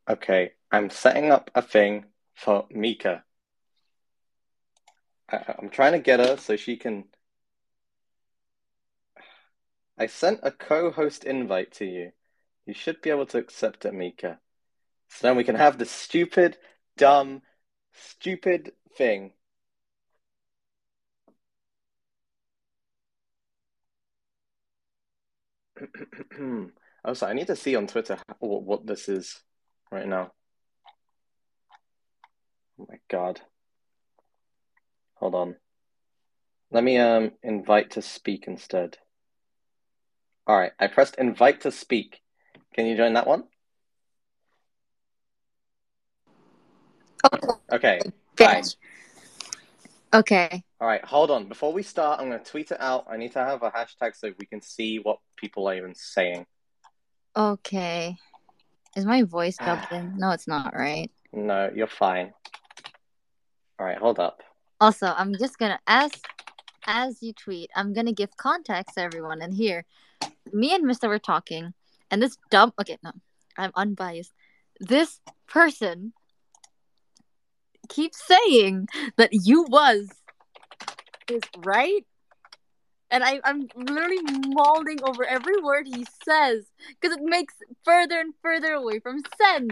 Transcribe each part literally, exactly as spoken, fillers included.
Okay, I'm setting up a thing for Mika. I, I'm trying to get her so she can. I sent a co-host invite to you. You should be able to accept it, Mika. So then we can have this stupid, dumb, stupid thing. Oh, sorry, I need to see on Twitter what, what this is right now. Oh my God. Hold on. Let me um invite to speak instead. All right, I pressed invite to speak. Can you join that one? Oh, Okay. Hi. bitch. Okay. All right, hold on. Before we start, I'm going to tweet it out. I need to have a hashtag so we can see what people are even saying. Okay. Is my voice dubbed in? No, it's not, right? No, you're fine. All right, hold up. Also, I'm just gonna as as you tweet, I'm gonna give context to everyone. And here, me and Mister were talking, and this dumb. Okay, no, I'm unbiased. This person keeps saying that you was is right, and I I'm literally mauling over every word he says because it makes further and further away from sense.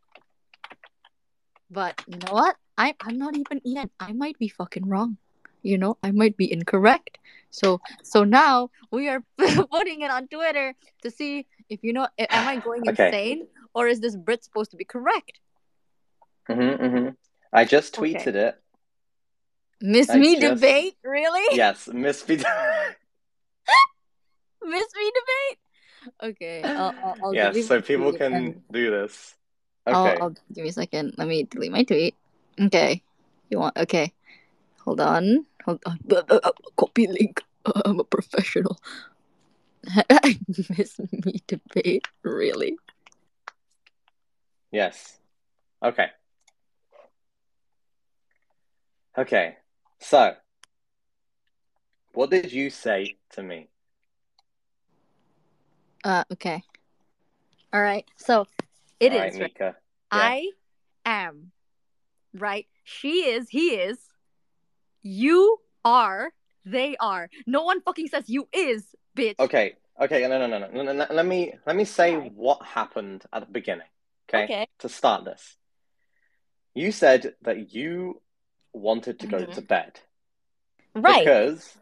But you know what? I I'm not even Ian. I might be fucking wrong. You know, I might be incorrect. So so now we are putting it on Twitter to see if you know am I going Okay. insane or is this Brit supposed to be correct? Mm-hmm, mm-hmm. I just tweeted Okay. it. Miss I me just debate? Really? yes, Miss Miss me debate? Okay, I'll I'll, I'll Yes, delete so my people tweet can and do this. I'll Okay. I'll give me a second. Let me delete my tweet. Okay. You want okay. Hold on. Hold on. Copy link. I'm a professional. Miss me debate? Really? Yes. Okay. Okay. So, what did you say to me? Uh, okay. All right. So it All right, is right. Mika. Yeah. I am right. She is. He is. You are. They are. No one fucking says you is, bitch. Okay. Okay. No, no, no, no, no, no. Let me let me say Right. what happened at the beginning. Okay. Okay. To start this, you said that you wanted to go Mm-hmm. to bed Right. because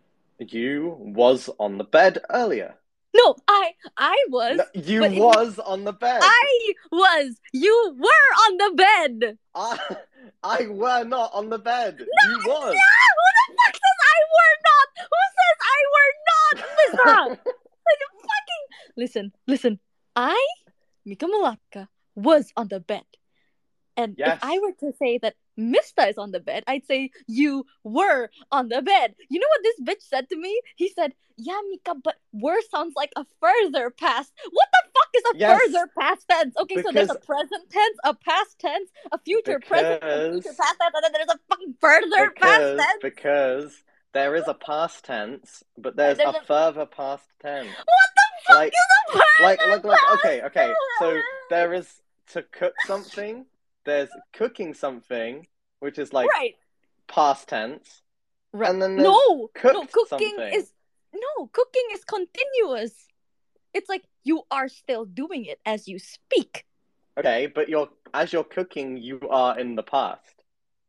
you was on the bed earlier. No, I I was, No, you but it, was on the bed. I was. You were on the bed. I I were not on the bed. No, You was. yeah. Who the fuck says I were not? Who says I were not, Mister? Fucking listen, listen. I, Mika Malaka, was on the bed. And if I Yes. were to say that Mista is on the bed, I'd say you were on the bed. You know what this bitch said to me? He said, yeah, Mika, but were sounds like a further past. What the fuck is a Yes. further past tense? Okay, so there's Because a present tense, a past tense, a future present, a future because past tense, and then there's a fucking further past because tense. because there is a past tense, but And there's there's a a further past tense. what the fuck Like is a like further like like past okay, okay. So tense? there is to cook something, there's cooking something, which is like Right. past tense, Right. and then there's No, no, cooked cooking something. is no, cooking is continuous. It's like you are still doing it as you speak. Okay, but you're as you're cooking, you are in the past.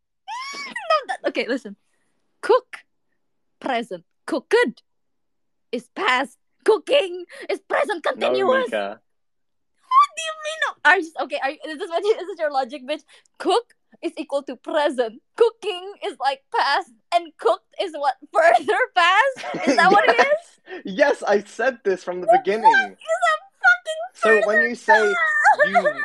No, that, okay, listen. Cook, present. Cooked is past. Cooking is present No, continuous. Mika. What do you mean? No? Are you, okay, are you, is, this what, is this your logic, bitch? Cook is equal to present. Cooking is like past, and cooked is what? Further past? Is that what it is? Yes, yes, I said this from the What beginning. is a fucking So when further you say you,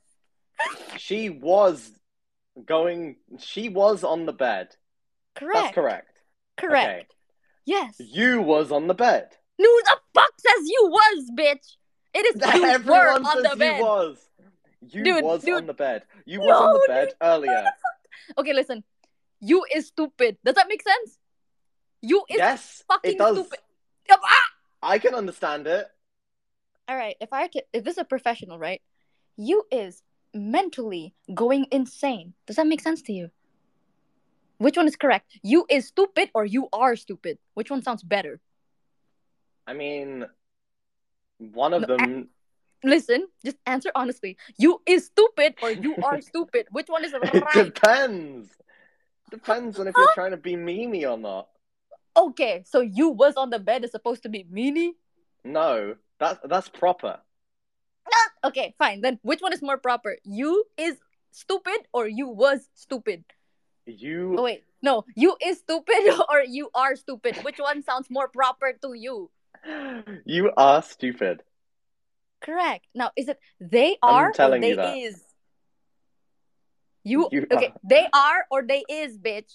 past? she was going, she was on the bed. That's Correct. correct. Okay. Correct. Yes. You was on the bed. Who the fuck says you was, bitch? It is you were Everyone on says the you bed. was. You Dude, was dude. on the bed. You was No, on the dude. bed No, the earlier. fuck. Okay, listen. You is stupid. Does that make sense? You is Yes, it fucking does. stupid. Ah! I can understand it. All right, if I to, if this is a professional, right? You is mentally going insane. Does that make sense to you? Which one is correct? You is stupid or you are stupid? Which one sounds better? I mean, one of No, a- them. listen, just answer honestly. You is stupid or you are stupid? Which one is It right? depends. Depends on if you're trying to be memey or not. Okay, so you was on the bed is supposed to be meanie? No, that's that's proper. Okay, fine. Then which one is more proper? You is stupid or you was stupid? You Oh, wait, no. You is stupid or you are stupid? Which one sounds more proper to you? you are stupid. Correct. Now, is it they I'm are or telling you they that. is? You You okay? are They are or they is, bitch.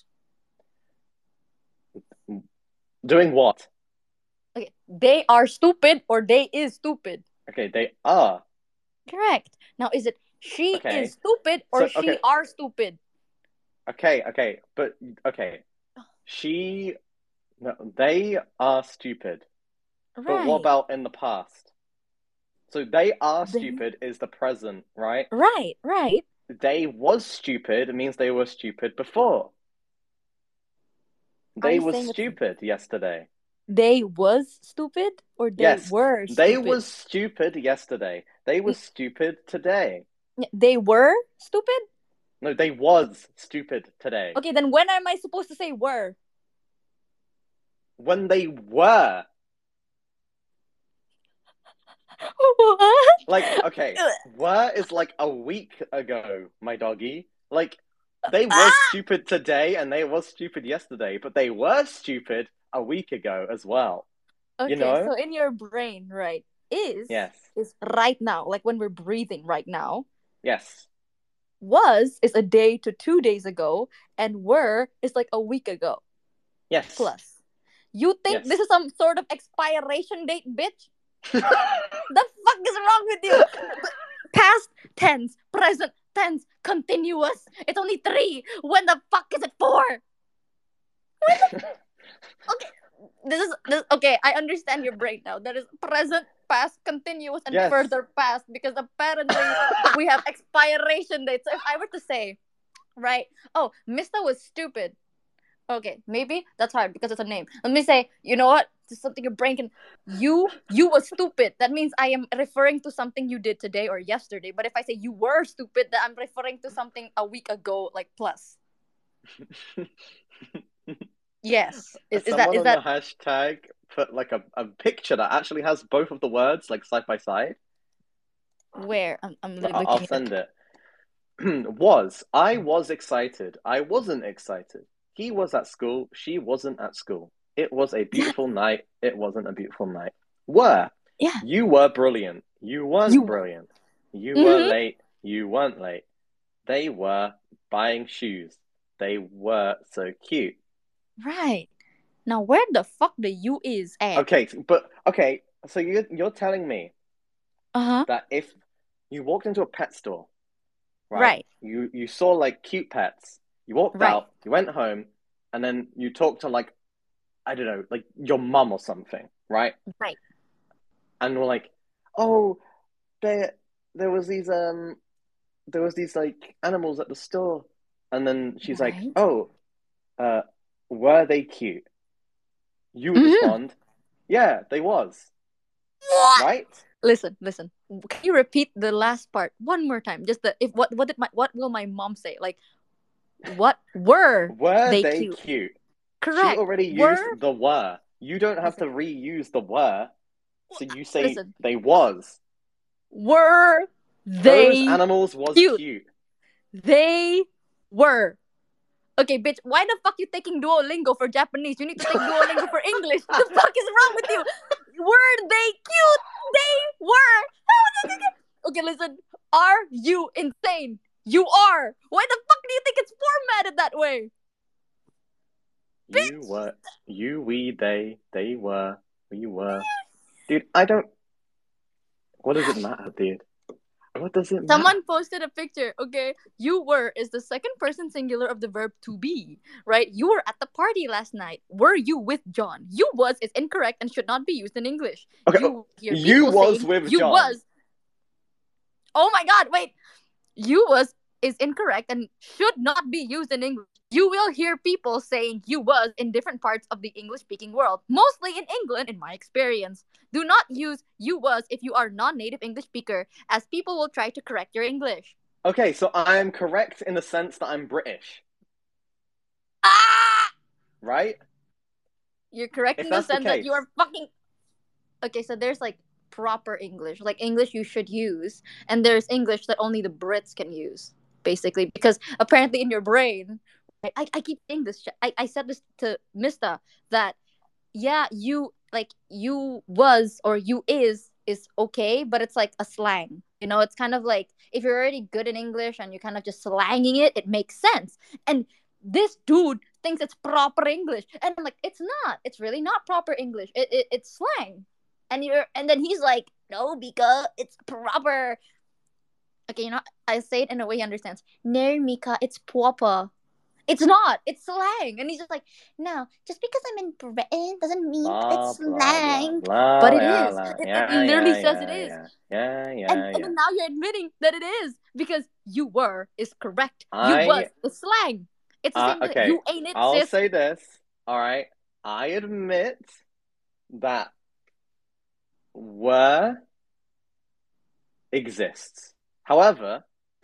doing what? Okay, they are stupid or they is stupid. Okay, they are. Correct. Now, is it she Okay. is stupid or So, she okay. are stupid? Okay, okay, but okay. She no, they are stupid. Right. But what about in the past? So they are They- stupid is the present, right? Right, right. They was stupid means they were stupid before. Are They you was saying it's- stupid yesterday. They was stupid or they Yes, were stupid? they was stupid yesterday. They was stupid today. Yeah, They were stupid? No, they was stupid today. Okay, then when am I supposed to say were? When they were. What? Like, okay, were is like a week ago, my doggy. Like, they was stupid today and they was stupid yesterday, but they were stupid a week ago as well. Okay, You know? so in your brain, right, is Yes. is right now, like when we're breathing right now. Yes. Was is a day to two days ago, and were is like a week ago. Yes. Plus. You think Yes. this is some sort of expiration date, bitch? The fuck is wrong with you? Past tense, present tense, continuous. It's only three. When the fuck is it four? Okay, this is this. Okay, I understand your brain now. That is present, past, continuous, and Yes. further past because apparently we have expiration dates. So if I were to say, right, oh, Mister was stupid. Okay, maybe that's hard because it's a name. Let me say, you know what? This is something your brain can. You, you was stupid. That means I am referring to something you did today or yesterday. But if I say you were stupid, then I'm referring to something a week ago, like plus. Yes. Is, is Someone that is on that the hashtag put like a, a picture that actually has both of the words like side by side. where? I'm I'm looking. I'll send it. was. I was excited. I wasn't excited. He was at school. She wasn't at school. It was a beautiful night. It wasn't a beautiful night. Were. Yeah. You were brilliant. You weren't You- brilliant. You Mhm. were late. You weren't late. They were buying shoes. They were so cute. Right. Now where the fuck the you is at? Okay, but okay, so you're you're telling me Uh-huh. that if you walked into a pet store, right? Right. You you saw like cute pets. You walked Right. out, you went home, and then you talked to like I don't know, like your mum or something, right? Right. And we're like, "Oh, there there was these um there was these like animals at the store." And then she's like, Right. "Oh, uh were they cute?" You would Mhm. respond, "Yeah, they was." Right? Listen, listen. Can you repeat the last part one more time? Just the if what what did my what will my mom say? Like what were Were they, they cute? cute? Correct. She already Were used the were. You don't have Listen. to reuse the were. So you say Listen. they was. were Those they animals was cute? cute. They were. Okay, bitch, why the fuck you taking Duolingo for Japanese? You need to take Duolingo for English. The fuck is wrong with you? Were they cute? They were. Okay, listen. Are you insane? You are. Why the fuck do you think it's formatted that way? You were. You, we, they, they were, we were. Dude, I don't. What does it matter, dude? What does it matter? Someone posted a picture, okay? You were is the second person singular of the verb to be, right? You were at the party last night. Were you with John? You was is incorrect and should not be used in English. Okay, you hear you people was saying with you John. was. Oh my god, wait. You was is incorrect and should not be used in English. You will hear people saying you was in different parts of the English speaking world, mostly in England, in my experience. Do not use you was if you are non native English speaker, as people will try to correct your English. Okay, so I am correct in the sense that I'm British, Ah! right? You're correct If in the that's the sense that you case. are fucking. Okay, so there's like proper English, like English you should use, and there's English that only the Brits can use, basically, because apparently in your brain, right, I, I keep saying this, I, I said this to Mista, that, yeah, you, like, you was or you is is okay, but it's like a slang. You know, it's kind of like if you're already good in English and you're kind of just slanging it, it makes sense. And this dude thinks it's proper English, and I'm like, it's not. It's really not proper English. It, it it's slang. And you're, and then he's like, no, Mika, it's proper. Okay, you know, I say it in a way he understands. No, Mika, it's proper. It's not. It's slang. And he's just like, no, just because I'm in Britain doesn't mean Blah, it's blah, blah, slang. But blah, it yeah, is. blah. It, it Yeah, literally yeah, says it yeah, is. yeah, yeah, yeah, And, yeah. and then now you're admitting that it is, because you were is correct. You I, was is slang. It's the uh, same thing. okay, You ain't it, I'll sis. say this. All right, I admit that were exists. However,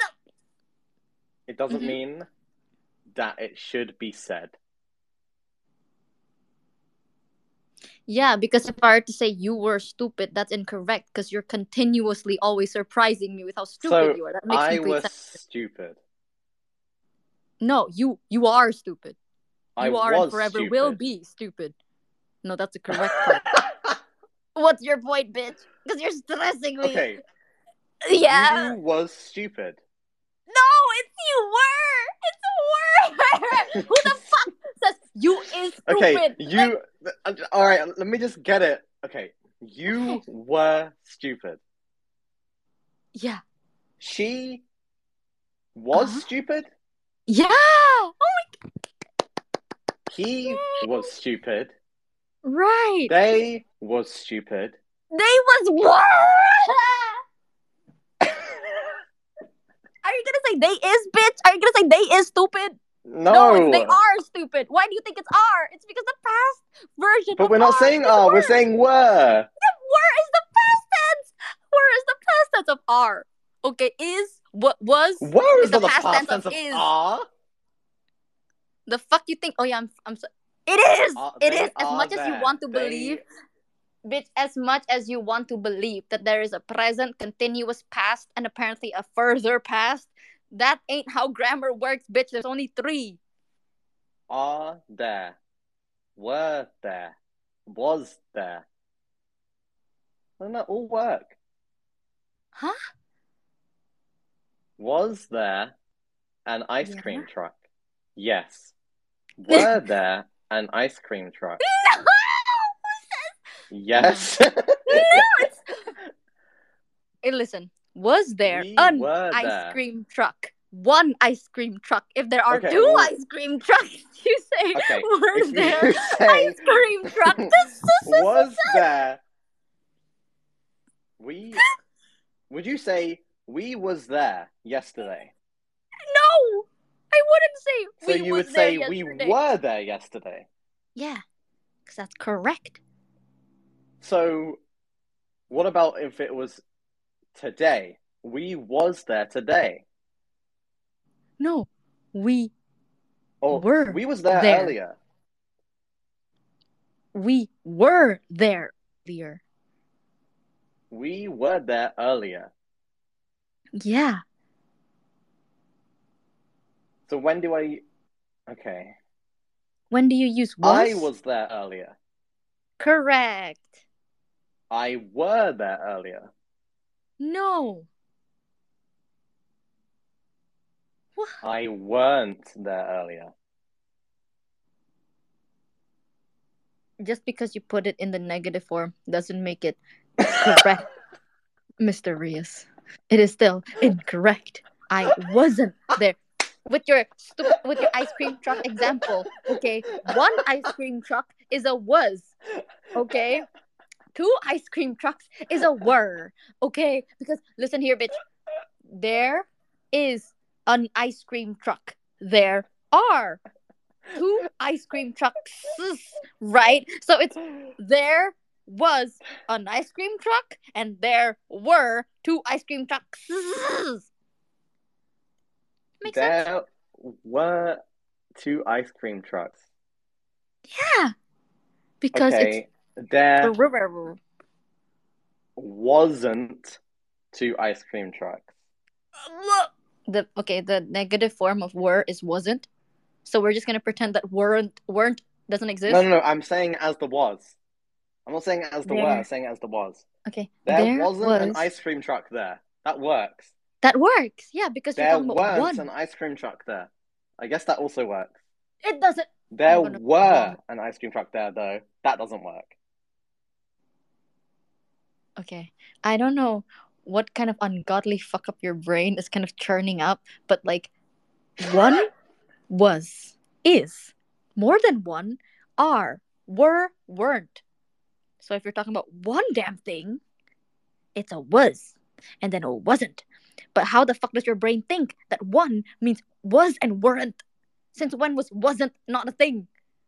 it doesn't Mhm. mean that it should be said. Yeah, because if I were to say you were stupid, that's incorrect, because you're continuously always surprising me with how stupid So you are. That makes I complete was sense. stupid. No, you you are stupid. I You are and was forever will stupid. be stupid. No, that's the correct part. What's your point, bitch? Because you're stressing me. Okay, Yeah. you was stupid. No, it's you were. It's were. Who the fuck says you is stupid? Okay, you. Like, all right, let me just get it. Okay, you okay. were stupid. Yeah. She was Uh-huh. stupid. Yeah. Oh my. He Yay. was stupid. Right. They was stupid. They was what? Are you gonna say they is, bitch? Are you gonna say they is stupid? No, No, it's they are stupid. Why do you think it's are? It's because the past version but of we're not are saying is are. were. We're saying were. Yeah, were is the past tense. Were is the past tense of are. Okay, is what was Were is is the not the past, past tense, tense of of is. are. The fuck you think? Oh yeah, I'm I'm so. It is. Uh, it they is as are much as you there. want to They believe. Bitch, as much as you want to believe that there is a present, continuous past, and apparently a further past, that ain't how grammar works, bitch. There's only three. are there. Were there. Was there. Doesn't that all work? Huh? Was there an ice Yeah. cream truck? Yes. Were there an ice cream truck? No! Yes. No, it's. Hey, listen. Was there We an were ice there. cream truck? One ice cream truck. If there are Okay, two well- ice cream trucks, you say, Okay, were if there you say ice cream truck? was there, we would you say we was there yesterday? No, I wouldn't say So we you was would there say we yesterday. were there yesterday. Yeah, because that's correct. So what about if it was today? We was there today. No, we Or were we was there, there. earlier. We were there earlier. We were there earlier. Yeah. So when do I Okay. When do you use was? I was there earlier. Correct. I were there earlier. No. What? I weren't there earlier. Just because you put it in the negative form doesn't make it correct, Mister Rios. It is still incorrect. I wasn't there. With your stupid, with your ice cream truck example, okay? One ice cream truck is a was, okay? Two ice cream trucks is a were, okay? Because listen here, bitch. There is an ice cream truck. There are two ice cream trucks, right? So it's there was an ice cream truck and there were two ice cream trucks. Makes sense? There were two ice cream trucks. Yeah. Because Okay, there it's wasn't two ice cream trucks. the okay, the negative form of were is wasn't. So we're just gonna pretend that weren't weren't doesn't exist. No, no, no. I'm saying as the was. I'm not saying as the There. were. I'm saying as the was. Okay. There, there wasn't was an ice cream truck there. That works. That works. Yeah, because you're There talking about weren't one. an ice cream truck there. I guess that also works. It doesn't. There I'm gonna- were an ice cream truck there, though. That doesn't work. Okay. I don't know what kind of ungodly fuck up your brain is kind of churning up, but like one was, is, more than one, are, were, weren't. So if you're talking about one damn thing, it's a was, and then a wasn't. But how the fuck does your brain think that one means was and weren't? Since when was wasn't not a thing?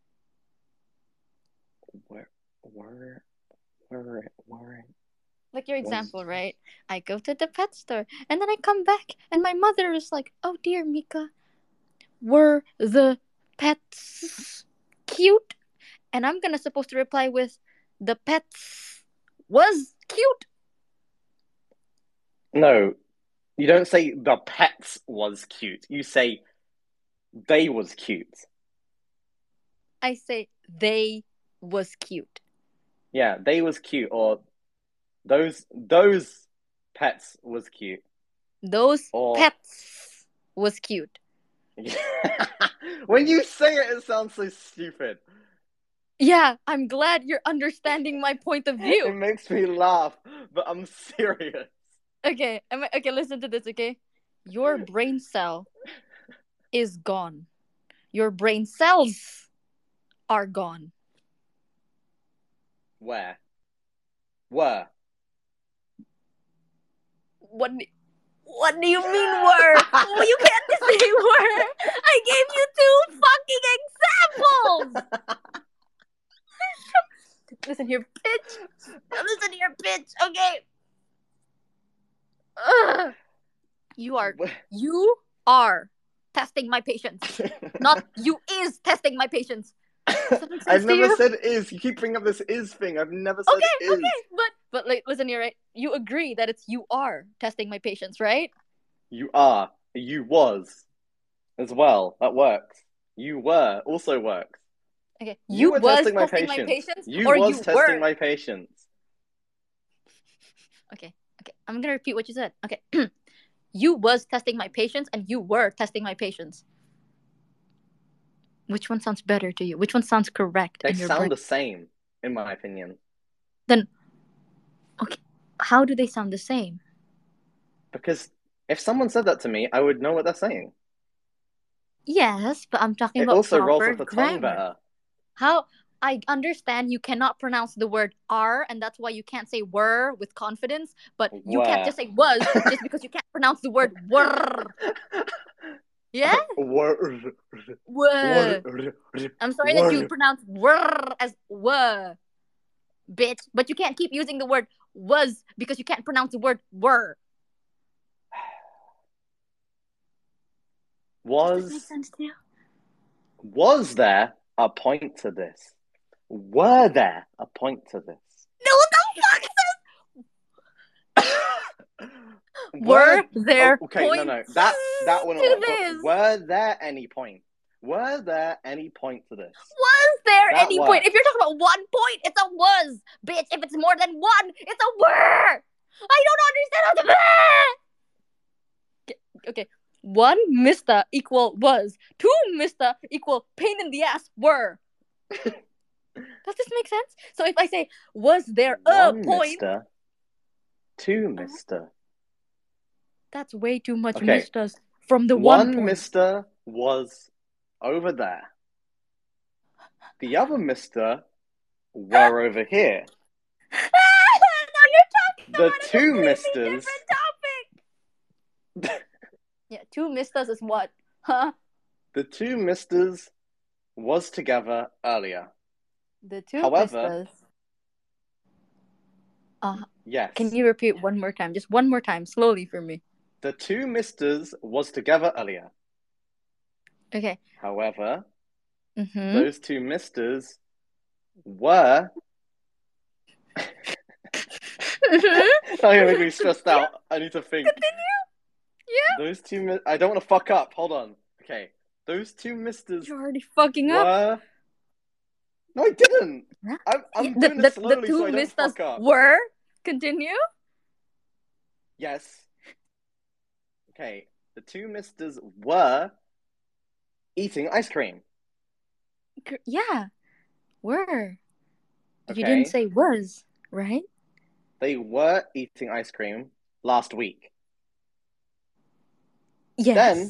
Were, were, were, weren't. Like your example, right? I go to the pet store and then I come back and my mother is like, "Oh dear, Mika, were the pets cute?" And I'm gonna supposed to reply with, "The pets was cute." No, you don't say the pets was cute. You say they was cute. I say they was cute. Yeah, they was cute, or those those pets was cute. Those Or... pets was cute. When you say it, it sounds so stupid. Yeah, I'm glad you're understanding my point of view. It makes me laugh, but I'm serious. Okay, I'm, okay, listen to this, okay? Your brain cell is gone. Your brain cells are gone. Where? Were? What? What do you mean were? Well, you can't just say were. I gave you two fucking examples. Listen here, bitch. Listen here, bitch. Okay. Ugh. You are. You are testing my patience. Not you is testing my patience. I've never said is. You keep bringing up this is thing. I've never said okay, is. Okay, but but like, listen here, right? You agree that it's you are testing my patience, right? You are. You was, as well. That works. You were also works. Okay, you, you were was testing, my, testing patience. my patience, you or was you testing were. my patience. Okay, okay. I'm gonna repeat what you said. Okay, you was testing my patience, and you were testing my patience. Which one sounds better to you? Which one sounds correct? They in your sound brain? the same, in my opinion. Then, okay, how do they sound the same? Because if someone said that to me, I would know what they're saying. Yes, but I'm talking it about also proper rolls off the grammar. tongue better. How? I understand you cannot pronounce the word are, and that's why you can't say were with confidence, but you Were. can't just say was just because you can't pronounce the word were. Yeah? Were. Were. I'm sorry were. that you pronounce were as were, bitch, but you can't keep using the word was because you can't pronounce the word were. Was. Does that make sense to you? Was there a point to this? Were there a point to this? No, what the fuck is this? Were there oh, okay, points no, no, that that one. to this? Were there any point? Were there any point to this? Was there that any works. point? If you're talking about one point, it's a was, bitch. If it's more than one, it's a were. I don't understand how to. Okay, okay. One mister equal was. Two mister equal pain in the ass were. Does this make sense? So if I say, was there a One point? mister, two mister. That's way too much okay. misters from the one, one point. mister was over there. The other mister were over here. No, you're talking the about two a misters. different topic. Yeah, two misters is what? Huh? The two misters was together earlier. The two However, misters. Uh, yes. Can you repeat one more time? Just one more time, slowly for me. The two misters was together earlier. Okay. However, Mm-hmm. those two misters were. Mm-hmm. Now you're making me stressed out. I need to think. Continue. Yeah. Those two. Mi- I don't want to fuck up. Hold on. Okay. Those two misters You're already fucking up. were. No, I didn't. Huh? I'm, I'm Yeah, doing the, this the, slowly the two so I don't misters fuck up. were. Continue. Yes. Okay. The two misters were eating ice cream. Cr- Yeah. Were. Okay. You didn't say was, right? They were eating ice cream last week. Yes. Then,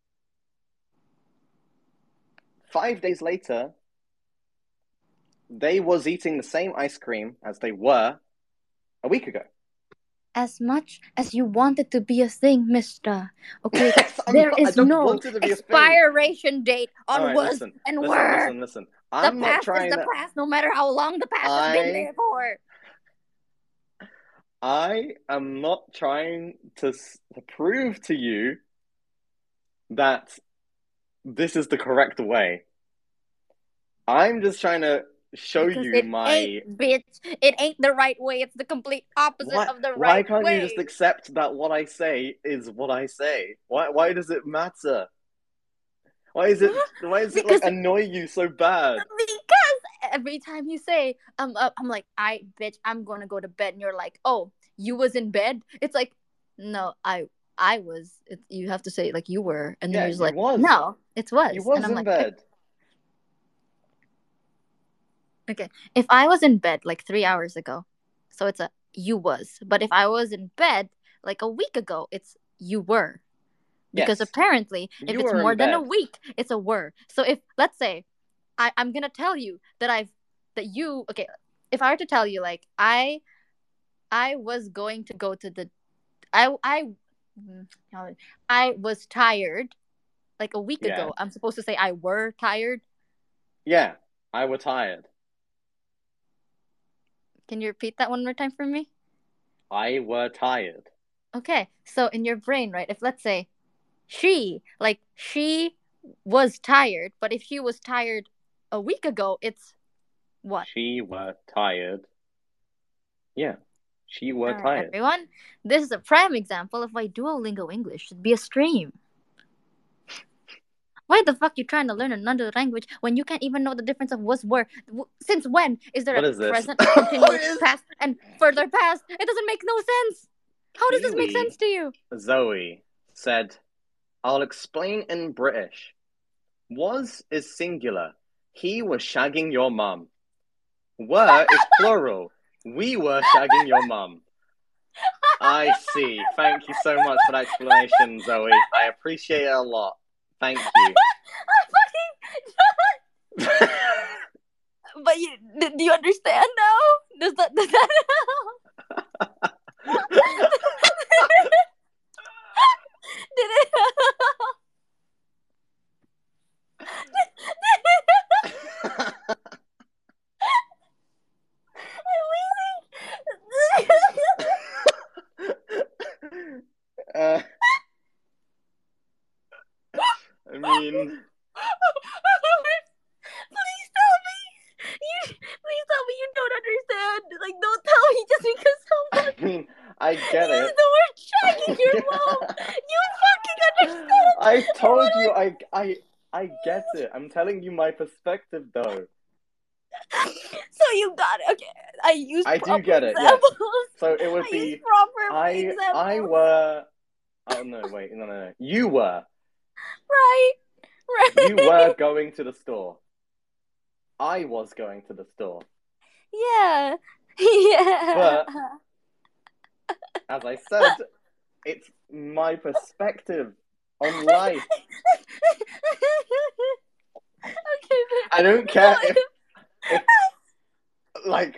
five days later, they was eating the same ice cream as they were a week ago. As much as you want it to be a thing, mister. Okay, Yes, I'm there not- I is don't no want it to be a thing. expiration date on All right, was listen, and listen, were. listen, listen. The I'm not past trying is the to. past, no matter how long the past has been I- there for. I am not trying to, s- to prove to you that this is the correct way. I'm just trying to show Because you it my. ain't, bitch. It ain't the right way. It's the complete opposite Why, of the why right can't way. you just accept that what I say is what I say? Why why does it matter? Why is it Huh? why does it Because- like annoy you so bad? Because every time you say, um, uh, I'm like, I, bitch, I'm gonna go to bed, and you're like, oh, you was in bed? It's like, no, I, I was. It, you have to say like you were, and then Yeah, you're just you like, was. no, it was. You was and I'm in like, bed. Okay, if I was in bed like three hours ago, so it's a you was. But if I was in bed like a week ago, it's you were. Because Yes. apparently, if You it's were in more than a bed. week, it's a were. So if let's say, I I'm gonna tell you that I've that you okay. If I were to tell you like I, I was going to go to the, I I, I was tired, like a week Yeah. ago. I'm supposed to say I were tired. Yeah, I were tired. Can you repeat that one more time for me? I were tired. Okay, so in your brain, right? If let's say she, like she was tired, but if she was tired a week ago, it's what? She were tired. Yeah, she were All right, tired. everyone, this is a prime example of why Duolingo English should be a stream. Why the fuck you trying to learn another language when you can't even know the difference of was were? Since when is there What a is this? present, continuous, What is- past, and further past? It doesn't make no sense. How does this make Kiwi. sense to you? Zoe said, I'll explain in British. Was is singular. He was shagging your mum. Were is plural. We were shagging your mum. I see. Thank you so much for that explanation, Zoe. I appreciate it a lot. Thank you. I fucking. But you, do you understand now? Does that does that help? Did it? uh, I mean, Please tell me. You please tell me you don't understand. Like, don't tell me just because someone I mean, I get used it. the word shagging your mom. You fucking understand. I told What you I I I get it. I'm telling you my perspective though. So you got it. Okay, I use I do proper get it, yes. examples. So it would I be use proper I examples. I were oh no wait no no no you were Right. Right. you were going to the store. I was going to the store. Yeah. Yeah. But as I said, it's my perspective on life. Okay, but I don't care if, if like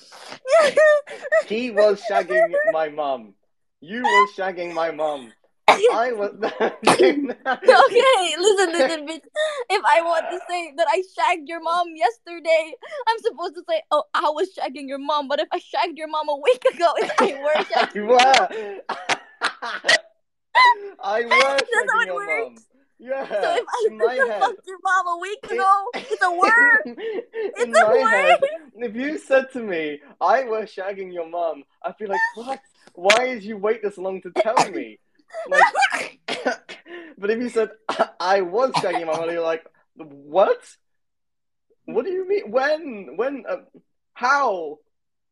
he was shagging my mum. You were shagging my mum. I was. Okay, listen, listen, bitch. If I want to say that I shagged your mom yesterday, I'm supposed to say, "Oh, I was shagging your mom." But if I shagged your mom a week ago, it's I were shagging You your mom. were. I were That's how shagging it your mom. works. Yeah. So if I in my head, fucked your mom a week in, ago, it's a word. in It's a my word. head, if you said to me, "I were shagging your mom," I'd be like, "What? Why did you wait this long to tell me?" Like, but if you said, "I was shagging your mom," I'd be like, "What? What do you mean? When? When? Uh, how?"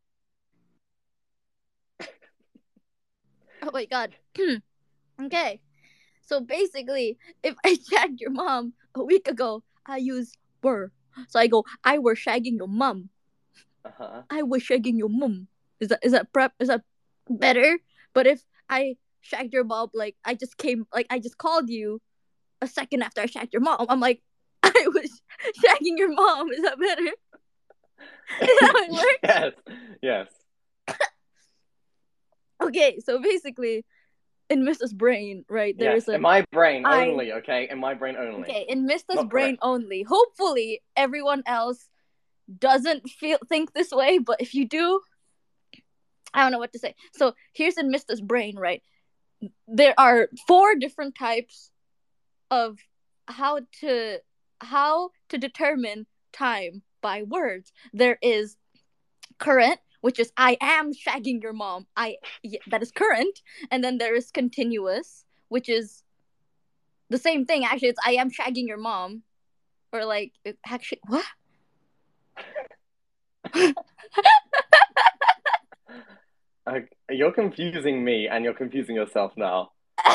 Oh my god. Okay. So basically, if I shagged your mom a week ago, I use were. So I go, I were shagging your mom. Uh-huh. I was shagging your mom. Is that is that prep? Is that better? But if I shagged your mom, like I just came, like I just called you a second after I shagged your mom, I'm like, I was shagging your mom. Is that better? Is that how it works? Yes. Yes. Okay, so basically, in Mista's brain, right, there Yes. is a In my brain I. only. Okay. In my brain only. Okay, in Mista's Not brain correct. only. Hopefully, everyone else doesn't feel think this way, but if you do, I don't know what to say. So here's in Mista's brain, right? There are four different types of how to how to determine time by words. There is current, which is I am shagging your mom. I yeah, that is current, and then there is continuous, which is the same thing. Actually, it's I am shagging your mom, or like actually what? Uh, you're confusing me, and you're confusing yourself now.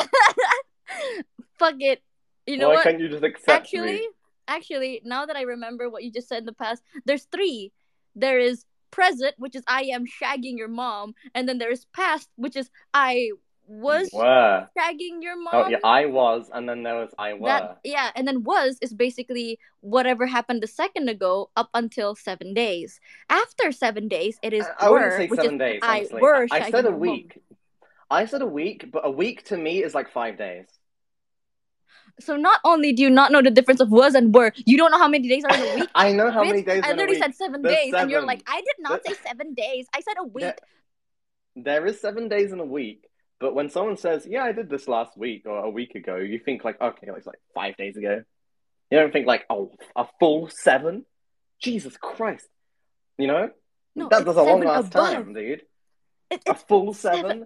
Fuck it. You know Why what? can't you just accept Actually, me? actually, now that I remember what you just said in the past, there's three. There is present, which is I am shagging your mom, and then there is past, which is I was Were. shagging your Oh, mom. yeah, I was, and then there was I That were. yeah, and then was is basically whatever happened a second ago up until seven days. After seven days, it is I wouldn't were, say which is seven days, I honestly. were I said shagging a your mom. week. I said a week, but a week to me is like five days. So not only do you not know the difference of was and were, you don't know how many days are in a week. I know how Bitch, many days I are in a literally week. said seven There's days, and you're like, seven. I did not There- say seven days. I said a week. There, there is seven days in a week, but when someone says, "Yeah, I did this last week or a week ago," you think like, "Okay, it's like five days ago." You don't think like, "Oh, a full seven? Jesus Christ!" You know, No, that it's was a long seven ass above. time, dude. It, A it's full seven. seven.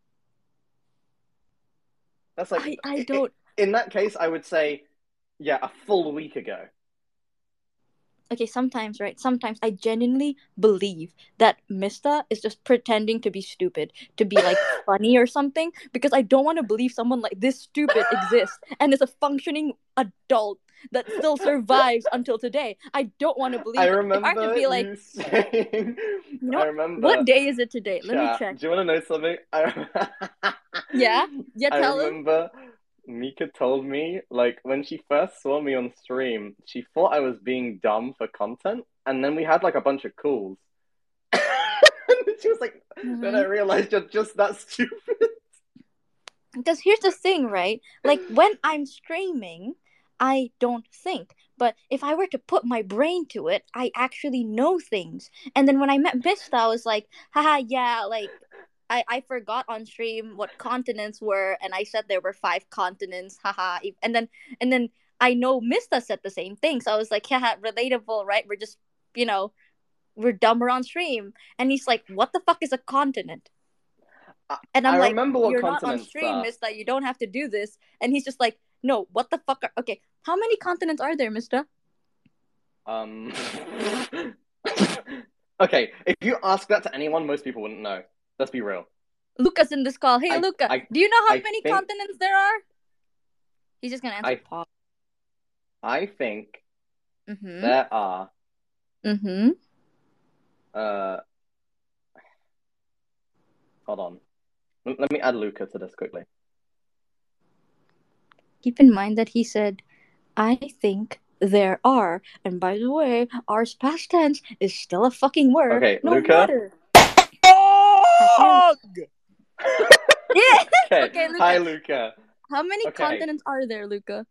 That's like I I don't. In that case, I would say, yeah, a full week ago. Okay, sometimes, right? Sometimes I genuinely believe that Mista is just pretending to be stupid, to be like funny or something, because I don't want to believe someone like this stupid exists and is a functioning adult that still survives until today. I don't want to believe I it. If I were to remember be like, you saying. you know I what? remember. What day is it today? Let me Chat. check. Do you want to know something? I, Yeah? Yeah, I tell him. remember Mika told me, like, when she first saw me on stream, she thought I was being dumb for content, and then we had, like, a bunch of calls. And she was like, Mhm. then I realized you're just that stupid. Because here's the thing, right? Like when I'm streaming, I don't think. But if I were to put my brain to it, I actually know things. And then when I met Mista, I was like, haha, yeah, like I, I forgot on stream what continents were, and I said there were five continents, haha. And then and then I know Mista said the same thing. So I was like, haha, relatable, right? We're just, you know, we're dumber on stream. And he's like, what the fuck is a continent? And I'm I like, remember what you're not on continents stream, are. Mista. You don't have to do this. And he's just like, no, what the fuck? Are... Okay, how many continents are there, Mista? Um. Okay, if you ask that to anyone, most people wouldn't know. Let's be real. Luca's in this call. Hey, I, Luca, I, do you know how I many think, continents there are? He's just gonna answer I, Paul. I think Mm-hmm. there are. Mm-hmm. Uh, hold on. L- Let me add Luca to this quickly. Keep in mind that he said, I think there are. And by the way, ours past tense is still a fucking word. Okay, No Luca. matter. Yeah. Okay. Okay, Luca. Hi, Luca. How many Okay. continents are there, Luca?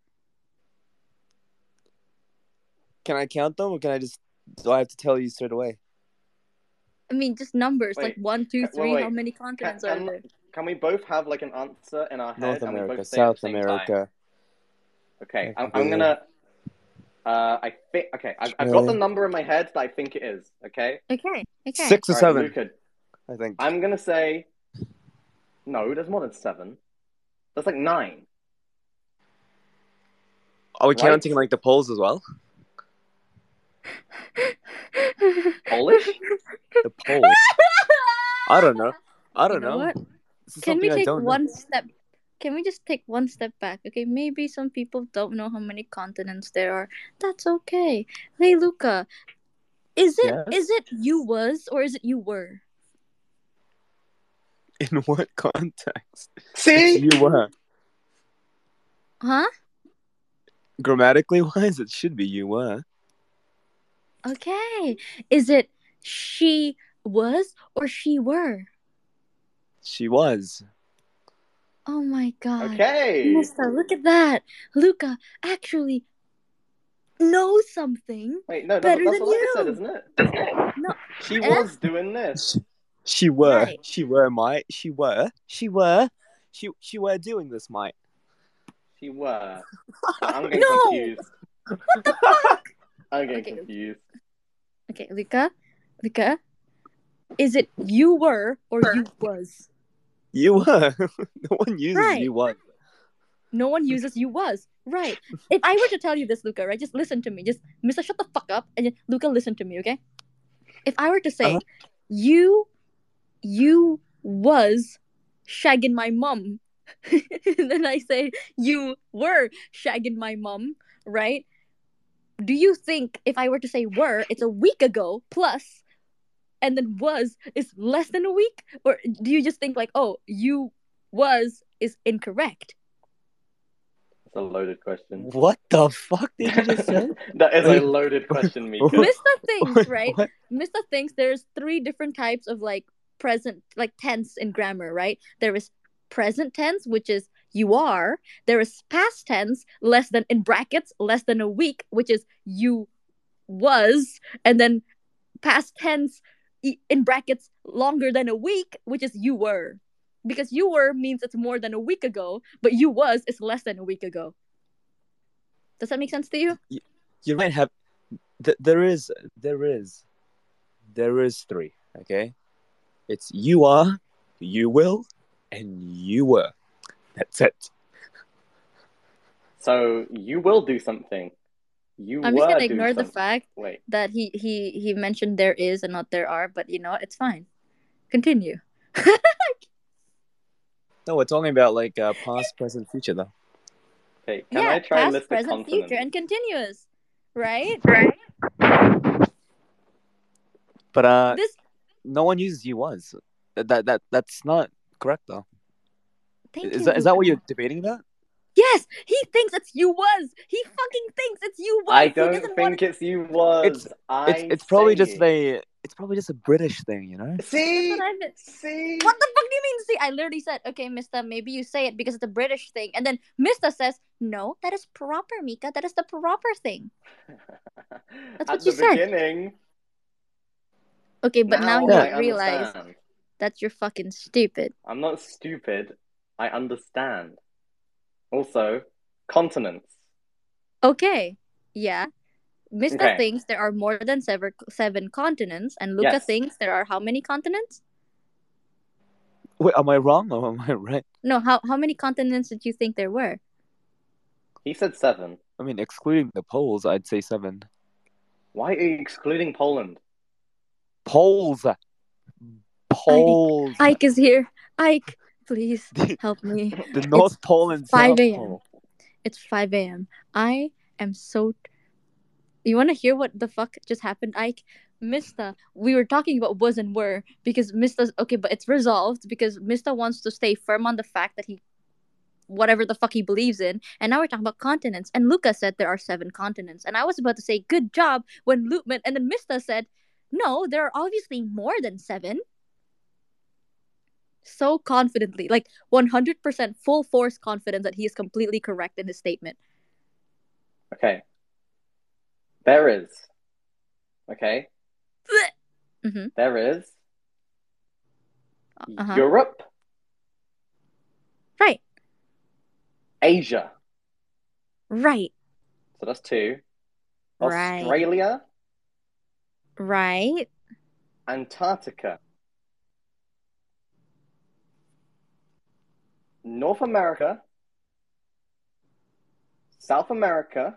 Can I count them, or can I just? Do I have to tell you straight away? I mean, just numbers, like Wait, one, two, ca- wait, three. How wait. many Can, continents are can there? can we both have like an answer in our head North and we America, both say it at the South same time? America. Okay, I'm, I'm gonna. Uh, I think. Okay, I've, I've got the number in my head that I think it is. Okay. Okay, okay. Six or All right, seven, Luca. I think. I'm gonna say. No, there's more than seven. That's like nine. Are we Right? counting like the poles as well? Polish? The poles. I don't know. I don't You know know. what? This is Can we something I take don't know. one step? Can we just take one step back? Okay, maybe some people don't know how many continents there are. That's okay. Hey, Luca, is it Yes? is it you was or is it you were? In what context? See? You were. Huh? Grammatically wise, it should be you were. Okay. Is it she was or she were? She was. Oh my god. Okay. Mister, look at that. Luca actually knows something Wait, no, that's, better that's than what I you. said, isn't it? No. She Eh? was doing this. She were. Right. She were, mate. She were. She were. She she were doing this, mate. She were. I'm getting No! confused. What the fuck? I'm getting Okay. confused. Okay, Luca. Luca. Is it you were or you was? You were. No one uses Right. you was. No one uses you was. Right. If I were to tell you this, Luca, right, just listen to me. Just, Mister, shut the fuck up. And then, Luca, listen to me, okay? If I were to say, Uh-huh. you, you was shagging my mum, then I say, you were shagging my mum, right? Do you think if I were to say were, it's a week ago plus, and then was is less than a week? Or do you just think like, oh, you was is incorrect? It's a loaded question. What the fuck did you just say? That is a Wait. loaded question, Mika. Mister thinks, What- right? what? Mister thinks there's three different types of like present, like tense in grammar, right? There is present tense, which is you are. There is past tense, less than in brackets, less than a week, which is you was, and then past tense i- in brackets longer than a week, which is you were. Because you were means it's more than a week ago, but you was is less than a week ago. Does that make sense to you? You might have. Th- there is. There is. There is three. Okay. It's you are, you will, and you were. That's it. So you will do something. You I'm were just gonna doing ignore the something. fact Wait. that he he he mentioned there is and not there are, but you know it's fine. Continue. No, we're talking about like uh, past, present, future, though. Okay, can Yeah, I try and past, list the present, continents? future, and continuous, right? Right. But uh, This no one uses you was. That that, that that's not correct though. thank Is you. that is that what Luca. you're debating about? Yes, he thinks it's you was. He fucking thinks it's you was. I He don't doesn't think want it's you was. It's I it's it's probably say just it. a it's probably just a British thing, you know. See? That's what I meant. See? What the fuck do you mean? See, I literally said, okay, Mister, maybe you say it because it's a British thing, and then Mister says, no, that is proper, Mika. That is the proper thing. That's At what the you said. beginning. Okay, but now, now you I realize understand. that you're fucking stupid. I'm not stupid. I understand. Also, continents. Okay, yeah. Mister Okay. thinks there are more than seven seven continents, and Luca Yes. thinks there are how many continents? Wait, am I wrong or am I right? No, how how many continents did you think there were? He said seven. I mean, excluding the Poles, I'd say seven. Why are you excluding Poland? Poles. Poles. Ike is here. Ike, please help me. The North Pole and five South a.m. Pole. It's five a.m. I am so. You want to hear what the fuck just happened, Ike? Mister, we were talking about was and were because Mister's okay, but it's resolved because Mister wants to stay firm on the fact that he, whatever the fuck he believes in, and now we're talking about continents. And Luca said there are seven continents, and I was about to say good job when Lutman, and then Mister said, no, there are obviously more than seven. so confidently, like one hundred percent full force confidence that he is completely correct in his statement. Okay. There is. Okay. Mm-hmm. There is Uh-huh. Europe, Right. Asia. Right. So that's two. Right. Australia, Right. Antarctica. North America, South America,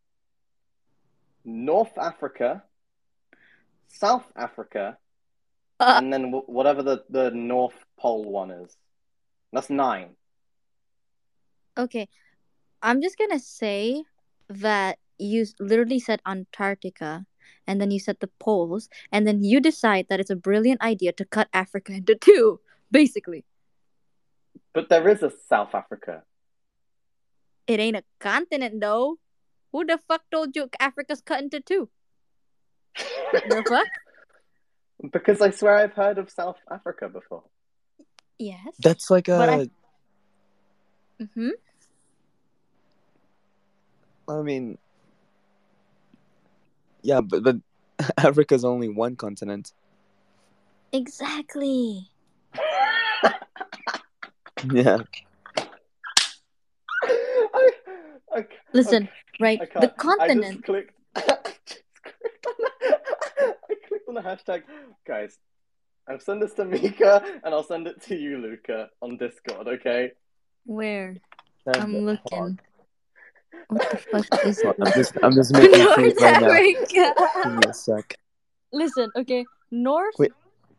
North Africa, South Africa, Uh, and then w- whatever the, the North Pole one is. That's nine. okay. I'm just gonna say that you s- literally said Antarctica, and then you said the poles, and then you decide that it's a brilliant idea to cut Africa into two, basically. But there is a South Africa. It ain't a continent, though. Who the fuck told you Africa's cut into two? The fuck? Because I swear I've heard of South Africa before. Yes. That's like But I- a. Mm-hmm. I mean, yeah, but but Africa's only one continent. Exactly. Yeah. I, I, Listen, okay, right? I The can't. I continent. just clicked. I just clicked on the, I clicked on the hashtag, guys. I'll send this to Mika and I'll send it to you, Luca, on Discord. Okay. Where? And I'm looking. hog. What the fuck is Well, it? I'm just I'm just making food North right now. Africa. Give me a sec. Listen, okay. North. Wait.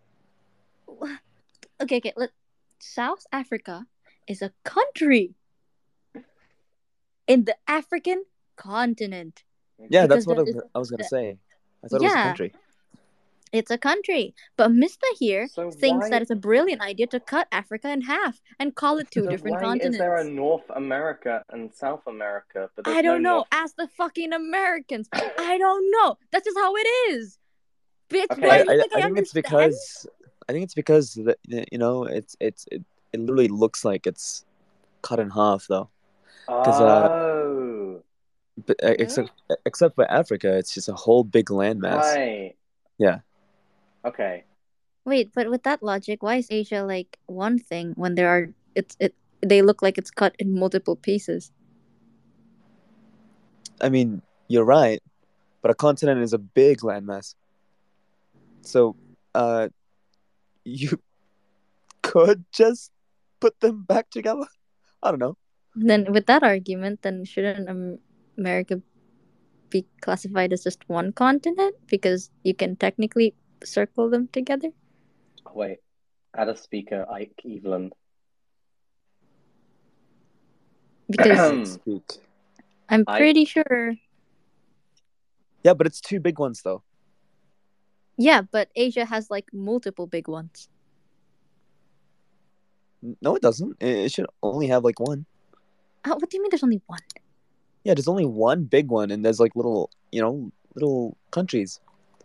Okay, okay. Let South Africa is a country in the African continent. Yeah, Because that's what I there was, is- I was gonna say. I thought it was a Yeah. country. It's a country. But Mister here So thinks why- that it's a brilliant idea to cut Africa in half and call it two So different why continents. is there a North America and South America? But there's I don't no know. North... Ask the fucking Americans. I don't know. That's just how it is. Bitch, Okay. why I, do you I, think I, I think it's understand? because I think it's because the, you know it's it's it, it literally looks like it's cut in half though. 'Cause, uh, Oh. But uh, except except for Africa, it's just a whole big landmass. Right. Yeah. Okay. Wait, but with that logic, why is Asia like one thing when there are it's it they look like it's cut in multiple pieces? I mean, you're right, but a continent is a big landmass. So, uh, you could just put them back together. I don't know. Then with that argument, then shouldn't um, America be classified as just one continent because you can technically circle them together? Oh, wait. Add a speaker, Ike Evelyn. Because Speak. I'm I- pretty sure. Yeah, but it's two big ones though. Yeah, but Asia has like multiple big ones. No, it doesn't. It, it should only have like one. Oh, what do you mean? There's only one? Yeah, there's only one big one, and there's like little, you know, little countries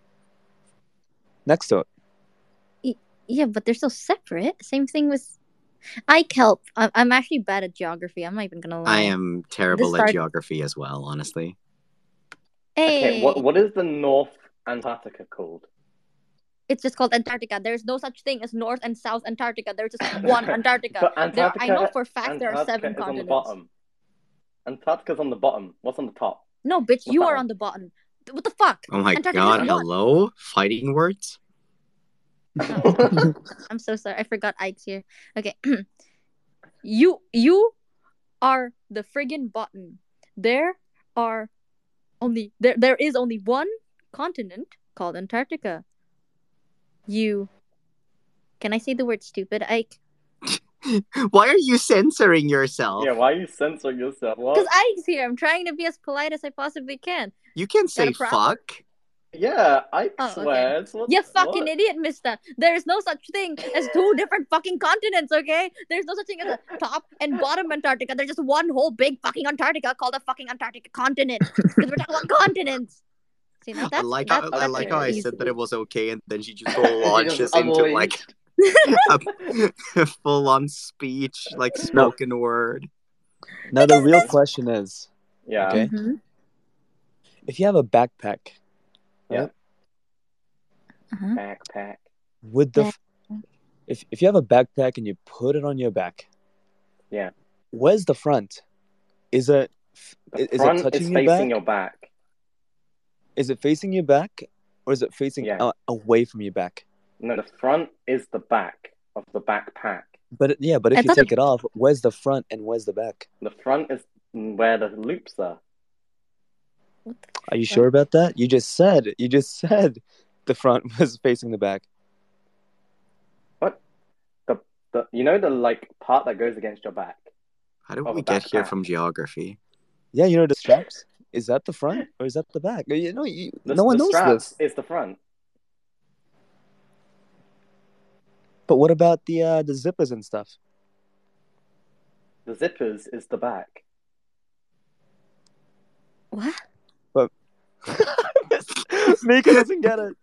next to it. Yeah, but they're still separate. Same thing with. I help. I'm I'm actually bad at geography. I'm not even gonna lie. I am terrible This at start- geography as well, honestly. Hey, Okay, what what is the North Antarctica called? it's just called Antarctica. There's no such thing as North and South Antarctica. There's just one Antarctica. But There, Antarctica, I know for a fact there are Antarctica seven is on the continents. bottom. Antarctica's on the bottom. What's on the top? No, bitch, What's you that are one? on the bottom. What the fuck? Oh my Antarctica god, is one. hello? Fighting words? I'm so sorry. I forgot Ike's here. Okay. you you are the friggin' bottom. There are only there there is only one continent called Antarctica. You Can I say the word stupid, Ike? Why are you censoring yourself? Yeah, why are you censoring yourself? Because What? Ike's here. I'm trying to be as polite as I possibly can. You can say a problem? fuck. Yeah, I Oh, okay. swears. What, You fucking what? idiot, mister. There is no such thing as two different fucking continents, okay? There's no such thing as a top and bottom Antarctica. There's just one whole big fucking Antarctica called a fucking Antarctic continent. Because we're talking about continents. See, now I that's, like that's, how, that's I like how I easy. said that it was okay, and then she just launches just into avoid. like A full-on speech, like No. spoken word. Now the Because real this- question is, Yeah. okay, Mhm. if you have a backpack, Yeah. right? Uh-huh. Backpack. Would the f- if if you have a backpack and you put it on your back, Yeah. where's the front? Is it The is it front touching is your facing back? your back. Is it facing your back, or is it facing Yeah. uh, away from your back? No, the front is the back of the backpack. But it, yeah, but if I you thought take it- it off, where's the front and where's the back? The front is where the loops are. What the Are you fuck? sure about that? You just said you just said the front was facing the back. What? The the you know the like part that goes against your back. How did Of we a get here backpack. from geography? Yeah, you know the straps. Is that the front or is that the back? You know, you, The, no one the knows straps this. is the front. But what about the uh, the zippers and stuff? The zippers is the back. What? Mika doesn't get it.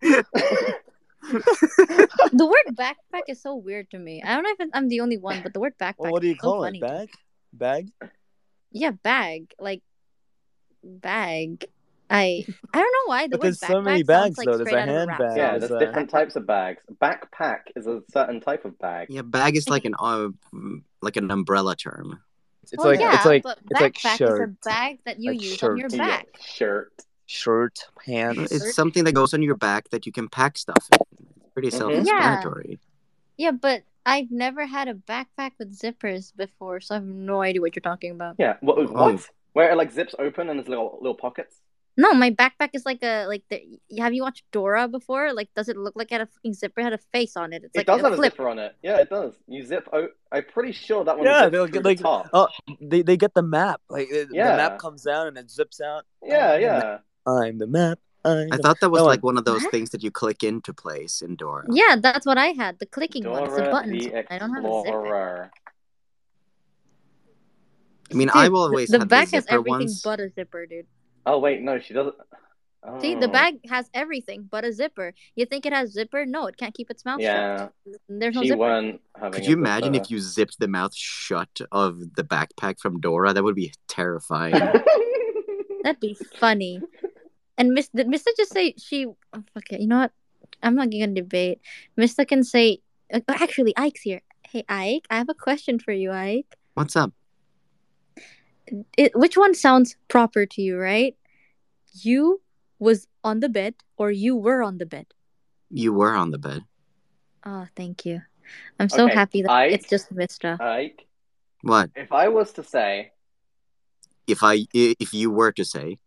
The word backpack is so weird to me. I don't know if I'm the only one, but the word backpack Well, what do you is so call funny it? to me. Bag? Bag? Yeah, bag. Like bag. I I don't know why the But word there's backpack so many sounds bags, like though. There's straight a out of a rap handbag. Yeah, song. there's There's a- different types of bags. Backpack is a certain type of bag. Yeah, bag is like an uh, like an umbrella term. It's Well, like yeah, it's like but it's like backpack is shirt, a bag that you Like use on your shirt. Yeah, back. shirt. shirt, pants. It's something that goes on your back that you can pack stuff in. It's pretty Mhm. self-explanatory. Yeah, but I've never had a backpack with zippers before, so I have no idea what you're talking about. Yeah. What? Oh. What? Where it like zips open and there's little little pockets. No, my backpack is like a like the. Have you watched Dora before? Like, does it look like it had a fucking zipper? It had a face on it. It's It like does a have a flip. zipper on it. Yeah, it does. You zip. Oh, I'm pretty sure that one Yeah, zips they'll through get the like top. oh, they they get the map. Like uh, the Yeah. map comes down and it zips out. Yeah, I'm the map. yeah. I'm the map. I'm I the... thought that was No, like one of those What? things that you click into place in Dora. Yeah, that's what I had. The clicking ones, the Dora buttons. the I don't have a zipper. Explorer. I mean, Dude, I've the- always the had bag the has zipper everything ones. but a zipper, dude. Oh wait, no, she doesn't. Oh. See, the bag has everything but a zipper. You think it has zipper? No, it can't keep its mouth Yeah, shut. There's no she zipper. weren't having. Could a you imagine zipper. if you zipped the mouth shut of the backpack from Dora? That would be terrifying. That'd be funny. And Miss did Mister just say she? oh, Okay, you know what? I'm not gonna debate. Mister can say. uh, Actually, Ike's here. Hey, Ike, I have a question for you, Ike. What's up? It, which one sounds proper to you, right? You was on the bed, or you were on the bed? You were on the bed. Oh, thank you. I'm so Okay, happy that Ike. it's just Mister. Ike, What? if I was to say, If I i- if you were to say,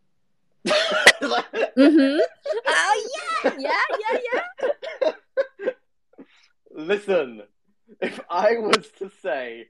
Mm-hmm. Oh yeah, yeah, yeah, yeah. listen, if I was to say,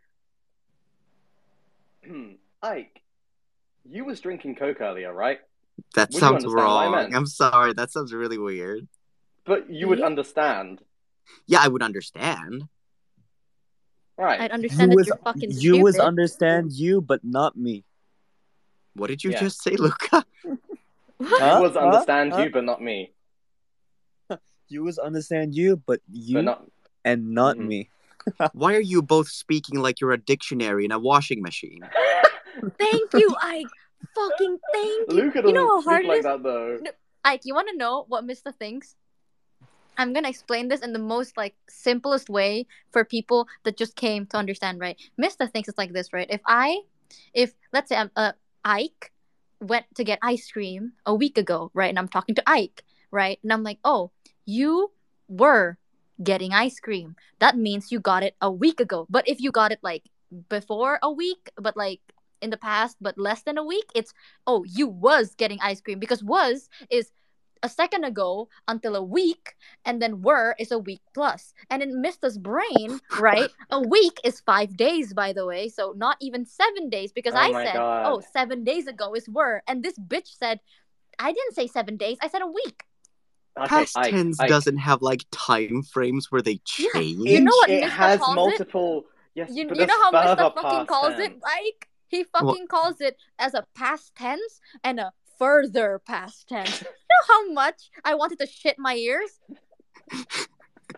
Ike, you was drinking Coke earlier, right? that Would you sounds understand what I wrong. meant? I'm sorry. That sounds really weird. But you would Yeah. understand, Yeah, I would understand. right? I'd You understand that was you're fucking you stupid. was understand you, but not me. What did you Yeah. just say, Luca? You Huh? was Huh? understand Huh? you, but not me. You was understand you, but you But not. and not Mhm. me. Why are you both speaking like you're a dictionary in a washing machine? Thank you, Ike. Fucking thank you. Luca You doesn't know how hard speak it like is? that though. Ike, you want to know what Mister thinks? I'm gonna explain this in the most like simplest way for people that just came to understand, right? Mister thinks it's like this, right? If I, if let's say I'm uh, Ike went to get ice cream a week ago, right? And I'm talking to Ike, right? And I'm like, oh, you were getting ice cream. That means you got it a week ago. But if you got it like before a week, but like in the past, but less than a week, it's oh, you was getting ice cream because was is a second ago until a week, and then were is a week plus. And in Mister's brain, right, a week is five days, by the way, so not even seven days because Oh I my said, God. oh, seven days ago is were, and this bitch said, I didn't say seven days, I said a week. Okay, Past Ike, tense Ike. doesn't have like time frames where they Yeah, change. you know what it Mister has calls it? multiple. Yes, You, but you know there's how Mister further fucking past calls tense. it, Ike? He fucking calls it as a past tense and a further past tense. You know how much I wanted to shit my ears?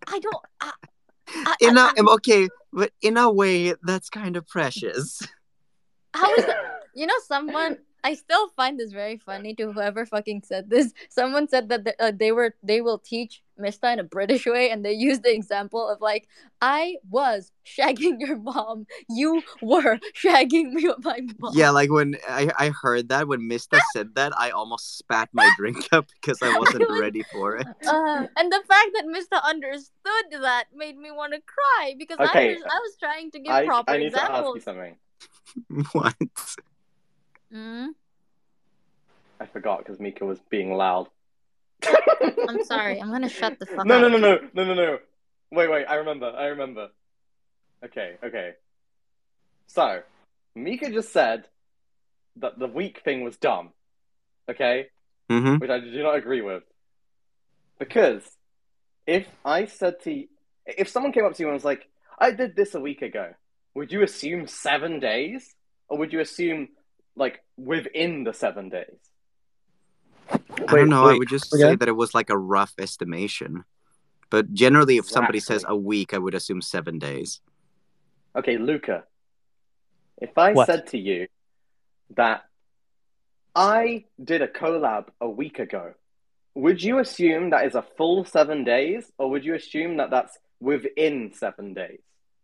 I don't. I, I, In I, a okay, but in a way, that's kind of precious. how is that? You know, someone. I still find this very funny to whoever fucking said this. Someone said that the, uh, they were they will teach Mista in a British way, and they used the example of like, I was shagging your mom, you were shagging me, my mom. Yeah, like when I, I heard that, when Mista said that, I almost spat my drink up because I wasn't was- ready for it. Uh, and the fact that Mista understood that made me want to cry because Okay, I was I was trying to give I, proper I need to ask you examples. something. What? Mm? I forgot because Mika was being loud. I'm sorry. I'm gonna shut the fuck No, up. no, no, no, no, no, no. Wait, wait. I remember. I remember. Okay, okay. So, Mika just said that the weak thing was dumb. Okay, Mm-hmm. which I do not agree with. Because if I said to, if someone came up to you and was like, "I did this a week ago," would you assume seven days, or would you assume like within the seven days? I Wait, don't know. I wait, would just come say again? that it was like a rough estimation. But generally, if somebody says Exactly. a week, I would assume seven days. Okay, Luca. If I What? said to you that I did a collab a week ago, would you assume that is a full seven days, or would you assume that that's within seven days?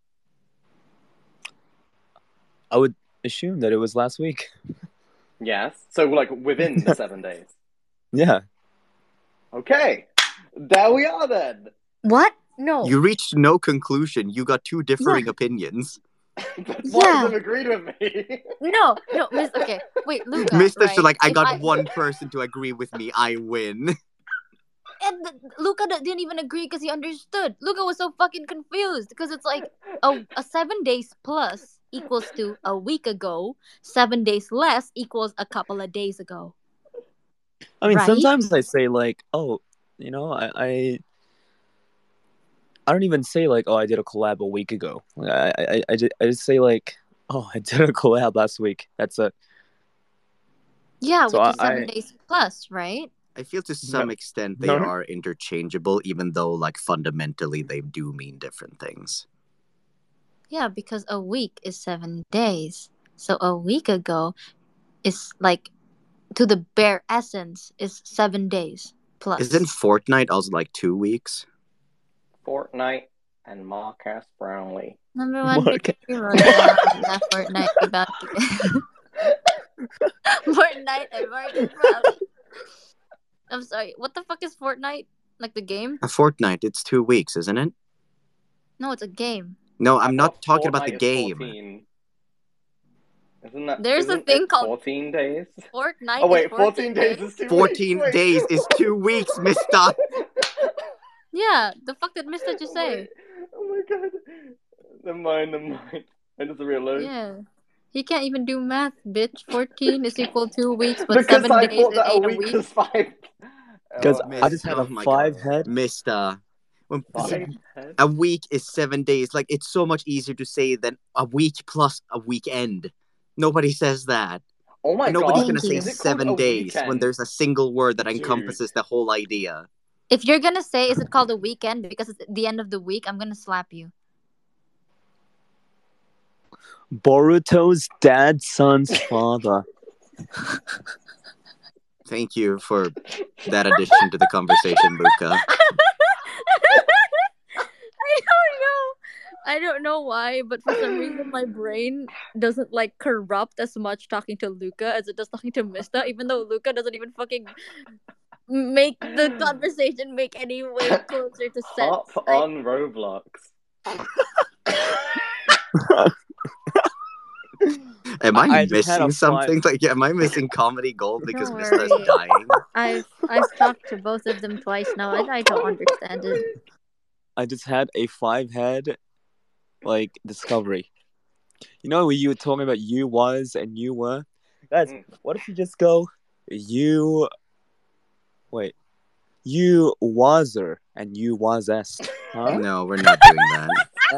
I would assume that it was last week. Yes. So, like, within the seven days. Yeah. Okay. There we are then. What? No. You reached no conclusion. You got two differing opinions. That's why Yeah. they've agreed with me. No. No. Miss. Okay. Wait, Luca. Mister Right? should like, I If got one person to agree with me. I win. And the, Luca d- didn't even agree because he understood. Luca was so fucking confused because it's like a a seven days plus equals to a week ago. Seven days less equals a couple of days ago. I mean, Right? sometimes I say like, oh, you know, I, I, I don't even say like, oh, I did a collab a week ago. Like, I, I, I, just, I just say like, oh, I did a collab last week. That's it. Yeah, So which I, is seven I days plus, right? I feel to some No. extent they No. are interchangeable, even though like fundamentally they do mean different things. Yeah, because a week is seven days. So a week ago is like, to the bare essence, is seven days plus. Isn't Fortnite also like two weeks? Fortnite and Marcus Brownlee. Number one Mark- victory royale. Yeah, Fortnite. We back again. Fortnite and Marcus Brownlee. I'm sorry. What the fuck is Fortnite? Like the game? A fortnight, it's two weeks, isn't it? No, it's a game. No, I I'm not thought talking about the Fortnite is game. fourteen. Isn't that? There's a isn't thing it called- fourteen days. Fortnite Oh wait, is fourteen, fourteen days is two fourteen weeks. Wait. days is two weeks, mister. Yeah, the fuck did Mister just say? Wait. Oh my god. Never mind, never mind. I just realized. Yeah. He can't even do math, bitch. fourteen is equal to two weeks, but Because seven I days thought is that a eight a week week. was five. Because Oh, I just had Oh a my five God. head. Mister. Well, Five heads? a week is seven days. Like, it's so much easier to say than a week plus a weekend. Nobody says that. Oh my And nobody's god. going to Thank say you. Is it called seven a days weekend? when there's a single word that Dude. encompasses the whole idea. If you're gonna say, is it called a weekend because it's the end of the week, I'm gonna slap you. Boruto's dad, son's father. Thank you for that addition to the conversation, Luca. I don't know. I don't know why, but for some reason my brain doesn't like corrupt as much talking to Luca as it does talking to Mista, even though Luca doesn't even fucking make the conversation make any way closer to sense. Hop I- on Roblox. Am I, I just had a missing something? Like, am I missing comedy gold because Don't Mista's worry. dying? I've I've talked to both of them twice now, and I don't understand it. I just had a five head, like, discovery. You know, when you were talking about you was and you were? Guys, Mm. what if you just go, you. Wait. You waser and you wasest? Huh? No, we're not doing that.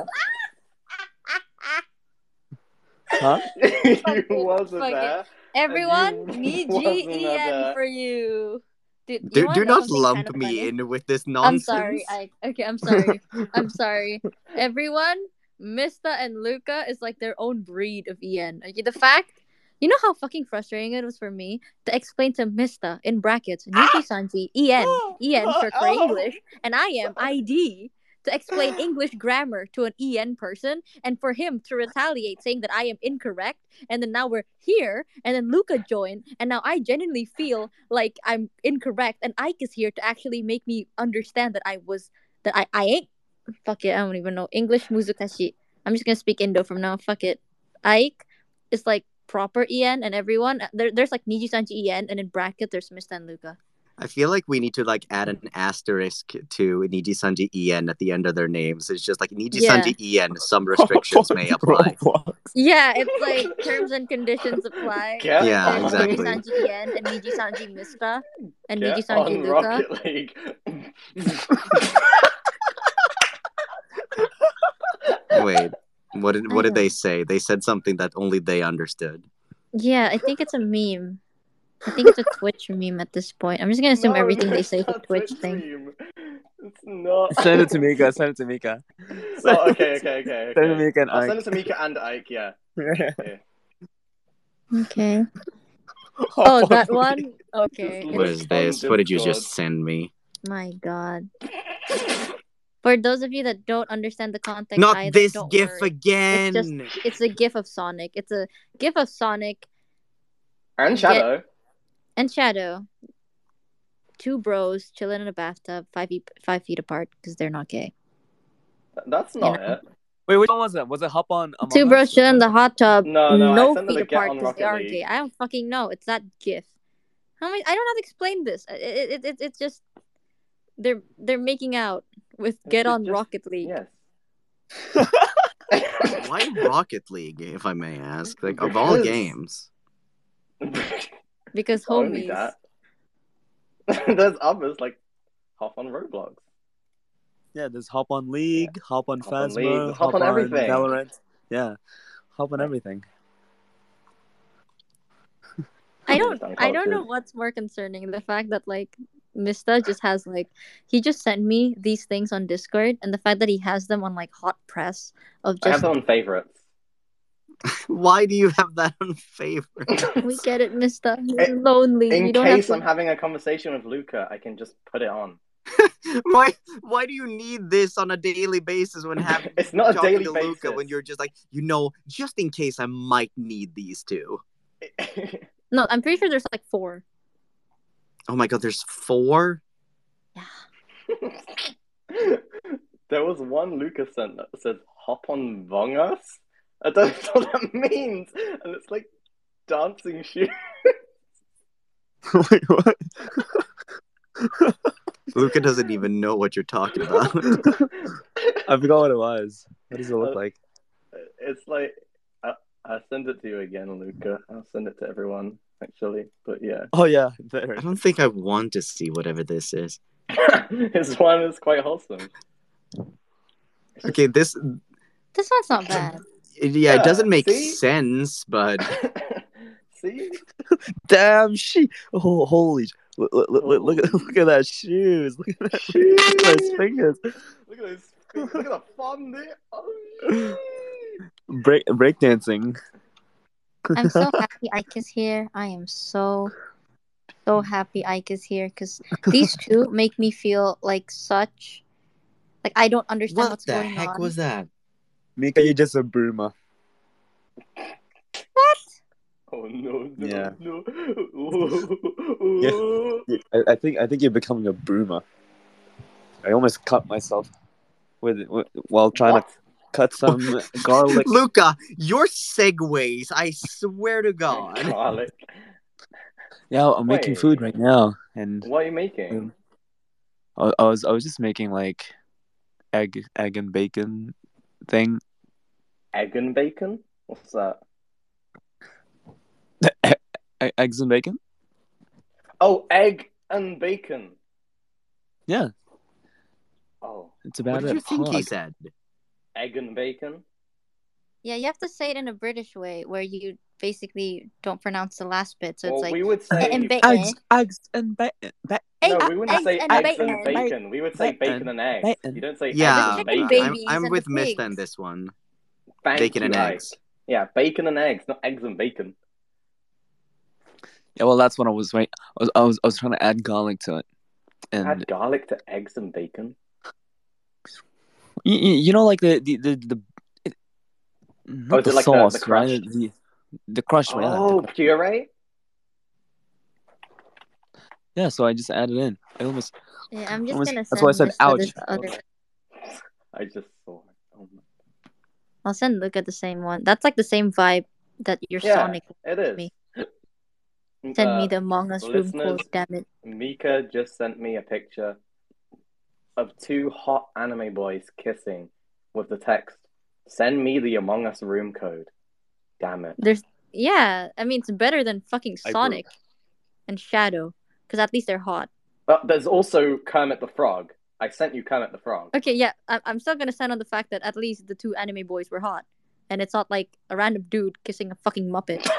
Huh? You Fuck it, wasn't fuck it. there. Everyone, you me wasn't G E N there. for you. Do, you Do, wanna do know not something lump kinda me funny? in with this I'm nonsense. sorry. I okay. I'm sorry. I'm sorry. Everyone, Mista and Luca is like their own breed of Ian. Okay, the fact, you know how fucking frustrating it was for me to explain to Mista in brackets Niji Sanji Ian Ian short for English, and I am I D to explain English grammar to an E N person, and for him to retaliate saying that I am incorrect, and then now we're here, and then Luca joined, and now I genuinely feel like I'm incorrect, and Ike is here to actually make me understand that I was that I I ain't fuck it, I don't even know English muzukashii. I'm just gonna speak Indo from now. Fuck it. Ike is like proper E N, and everyone there. There's like Niji Sanji E N, and in bracket there's Mista and Luca. I feel like we need to like add an asterisk to Niji Sanji Ian at the end of their names. It's just like Niji Yeah. Sanji Ian. Some restrictions may apply. Roblox. Yeah, it's like terms and conditions apply. Get Like Yeah, there's exactly. Niji Sanji Ien and Niji Sanji Mista and Niji Get Sanji on Luca. Rocket League. Wait, what did what I did they don't- say? They said something that only they understood. Yeah, I think it's a meme. I think it's a Twitch meme at this point. I'm just gonna assume No, everything they that's say is a not Twitch Twitch thing. meme. It's not. Send it to Mika. Send it to Mika. Oh, okay, okay, okay, Send it to okay. Mika and I'll Ike. send it to Mika and Ike, yeah. Here. Okay. Oh, that one? Okay. Just What look is this? on What did you Discord. just send me? My god. For those of you that don't understand the context Not either, this don't gif worry. again. It's just it's a gif of Sonic. It's a gif of Sonic And Shadow. and Shadow. Two bros chilling in a bathtub, five feet, five feet apart because they're not gay. That's not know. it. Wait, which one was it? Was it Hop on Among Two Us? bros chilling in the hot tub, No, no, I no sent them feet to Get apart on because they Rocket are League. gay. I don't fucking know. It's that gif. How many? I don't know how to explain this. It, it, it, it's just they're they're making out with Get Just- on just- Rocket League. Yes. Why Rocket League, if I may ask? Like of all Because- games. Because Only homies. that. There's others like Hop on Roblox. Yeah, there's Hop on League, Hop on Hop on Phasma, League, Hop, Hop on everything. Valorant. Yeah, Hop on everything. I don't Understand I don't know cultures. what's more concerning. The fact that like Mista just has like he just sent me these things on Discord, and the fact that he has them on like hot press of I have just them on favorites. Why do you have that on favorite? we get it, Mista. You're In- lonely. In you don't case have I'm to having a conversation with Luca, I can just put it on. why why do you need this on a daily basis when having It's not a talking daily to Luca basis. when you're just like, you know, just in case I might need these two. No, I'm pretty sure there's like four. Oh my god, there's four? There was one Luca sent that says "Hop on Among Us." I don't know what that means, and it's like dancing shoes. Wait, what? Luca doesn't even know what you're talking about. I forgot what it was. What does it look Uh, like? It's like I I send it to you again, Luca. I'll send it to everyone actually, but yeah, Oh yeah, there. I don't think I want to see whatever this is. his one is quite wholesome. Okay, this This one's not bad. yeah, Yeah, it doesn't make see? sense, but See, Damn, she. Oh, holy! Look, look, look, look, look, at, look at that shoes. Look at that. Look at those fingers. look at those. Look at the fun there. Oh, Break breakdancing. I'm so happy Ike is here. I am so so happy Ike is here because these two make me feel like such like I don't understand what what's the going heck on. was that? Mika, you're just a boomer. What? oh no, no, Yeah. no. Yeah. I, I think I think you're becoming a boomer. I almost cut myself with, with while trying What? to cut some garlic. Luca, your segues, I swear to God. Garlic. Yeah, I'm making Wait. food right now, and What are you making? um, I, I was I was just making like egg egg and bacon thing. Egg and bacon? What's that? E- eggs and bacon. Oh, egg and bacon. Yeah, Oh, it's about What did it. you think he Hog. said? egg and bacon. Yeah, you have to say it in a British way where you basically don't pronounce the last bit, so Well, it's like we would say and Eggs, bacon. eggs, and bacon. Ba- Egg, no, uh, we wouldn't eggs say and eggs bacon. and bacon. We would say bacon and eggs. bacon. You don't say eggs Yeah, and chicken bacon. I'm, babies I'm and with the Mista on pigs. this one. Thank Bacon you, and Ike. eggs. Yeah, bacon and eggs, not eggs and bacon. Yeah, well, that's what I was wait. I was, I was, I was trying to add garlic to it, and Add garlic to eggs and bacon. you, you know, like the the the, the it, not Oh, is the it like the- sauce, the crushed? right? The the crushed one. Yeah, the Oh, crushed- puree. yeah. So I just added in. I almost. Yeah, I'm just almost- gonna send that's why I said Mista ouch. this other. I just saw it. Oh my. I'll send Luca the same one. That's like the same vibe that your Yeah, Sonic. it is. me. Send Uh, me the Among Us room listeners- code. Damn it. Mika just sent me a picture of two hot anime boys kissing with the text, "Send me the Among Us room code." Damn it. There's yeah. I mean, it's better than fucking I Sonic and Shadow, because at least they're hot. But there's also Kermit the Frog. I sent you Kermit the Frog. Okay, yeah, I- I'm still gonna stand on the fact that at least the two anime boys were hot, and it's not like a random dude kissing a fucking Muppet.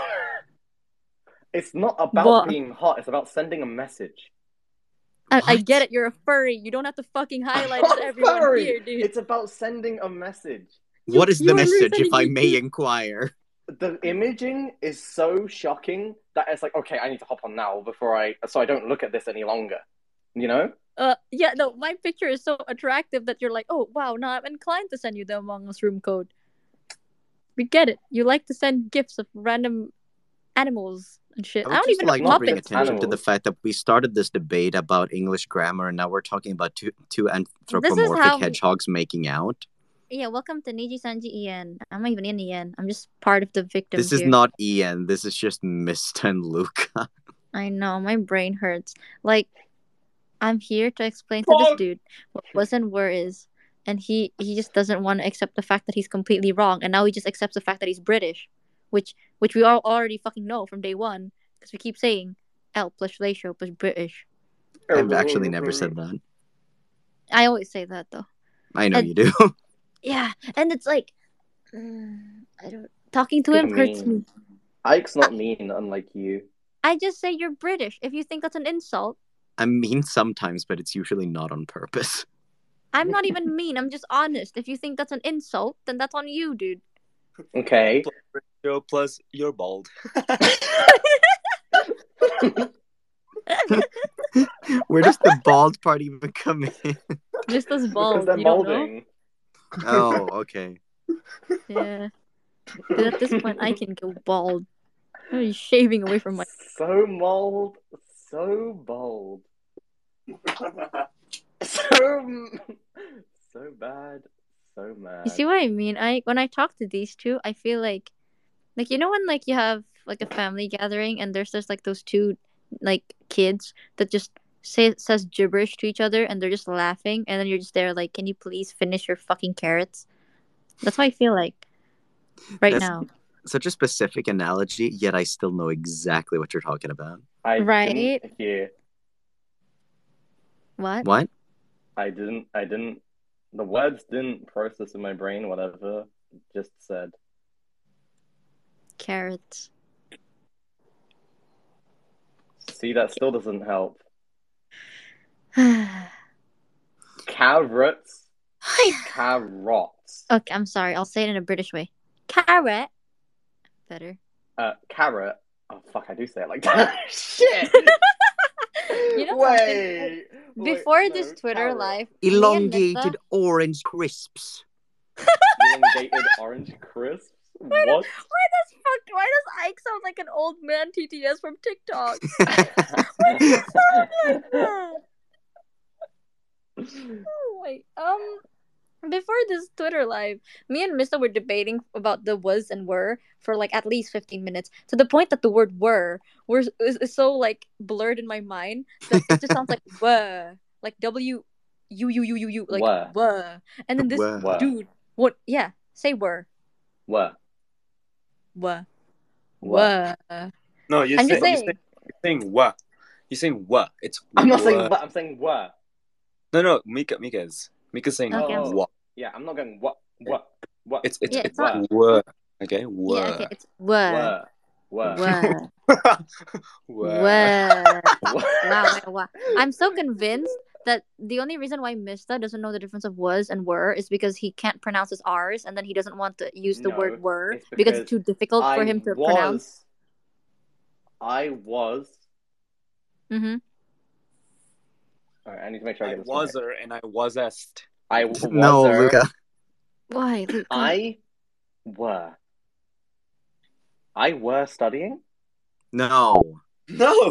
It's not about What? being hot, it's about sending a message. I, I What? get it. You're a furry. You don't have to fucking highlight I'm it to everyone sorry. here, dude. It's about sending a message. You- What is you the were message, if I sending may me- inquire? The imaging is so shocking that it's like, okay, I need to hop on now before I, so I don't look at this any longer. You know? Uh, yeah, no, my picture is so attractive that you're like, oh wow, now I'm inclined to send you the Among Us room code. We get it. You like to send gifs of random animals and shit. I I, would don't just even like know to bring Muppets. attention to the Animals. fact that we started this debate about English grammar, and now we're talking about two two anthropomorphic how- hedgehogs making out. Yeah, welcome to Niji Sanji Ian. I'm not even in Ian. I'm just part of the victims This is here. not Ian. This is just Mista and Luca. I know, my brain hurts. Like, I'm here to explain to this Fuck. dude what was and were is, and he he just doesn't want to accept the fact that he's completely wrong, and now he just accepts the fact that he's British, which which we all already fucking know from day one because we keep saying L plus ratio plus British. I've actually never said that. I always say that though. I know And- you do. Yeah, and it's like, mm, I don't. Talking to You're him hurts mean. me. Ike's not mean, unlike you. I just say you're British. If you think that's an insult, I mean sometimes, but it's usually not on purpose. I'm not even mean. I'm just honest. If you think that's an insult, then that's on you, dude. Okay. Joe plus you're bald. Where does the bald part even come in? Just as Because bald. they're You don't know? balding. Oh, okay. Yeah. 'Cause at this point, I can go bald. I'm already shaving away from my. So mold, so bold. so, so bad, so mad. You see what I mean? I when I talk to these two, I feel like, like you know when like you have like a family gathering and there's just like those two like kids that just say says gibberish to each other and they're just laughing and then you're just there like, can you please finish your fucking carrots? That's what I feel like right That's- now. Such a specific analogy, yet I still know exactly what you're talking about. I Right. didn't hear. What? What? I didn't. I didn't. The words didn't process in my brain. Whatever it just said. Carrots. See, that still doesn't help. Okay, Carrots. Carrots. I'm sorry. I'll say it in a British way. Carrot. Better. Uh, carrot. Oh fuck! I do say it like that. Shit. You know Wait. Wait, Before no, this Twitter carrot. live, me and Elongated Nissa- orange crisps. Elongated orange crisps. What? Why does fuck? Why does Ike sound like an old man T T S from TikTok? Why does he sound like that? Oh, wait. Um, before this Twitter live, me and Mista were debating about the was and were for like at least fifteen minutes, to the point that the word were was is, is so like blurred in my mind that it just sounds like were, like W U U U U U, like Were. were. And then this Were. Were. dude, what? Yeah, say were, What? were, Were. were. No, you're I'm saying, just you're saying. saying you're saying what? You're saying what? It's I'm not saying what. what. I'm saying what. No, no, Mika, Mika is. Mika's saying Okay, I'm- what. Yeah, I'm not going what. What? What? It's it's Yeah, it's it's not- were. Okay, were. Yeah, okay, it's were. Were. Were. Were. Were. Were. Were. Wow, wow, wow. I'm so convinced that the only reason why Mista doesn't know the difference of was and were is because he can't pronounce his R's, and then he doesn't want to use the No, word were it's because it's because too difficult for I him to was, pronounce. I was. Mm-hmm. All right, I need to make sure I I get this was right. her and I wasest. I was. No, her, Luca. Why, Luca? I were. I were studying. No. No.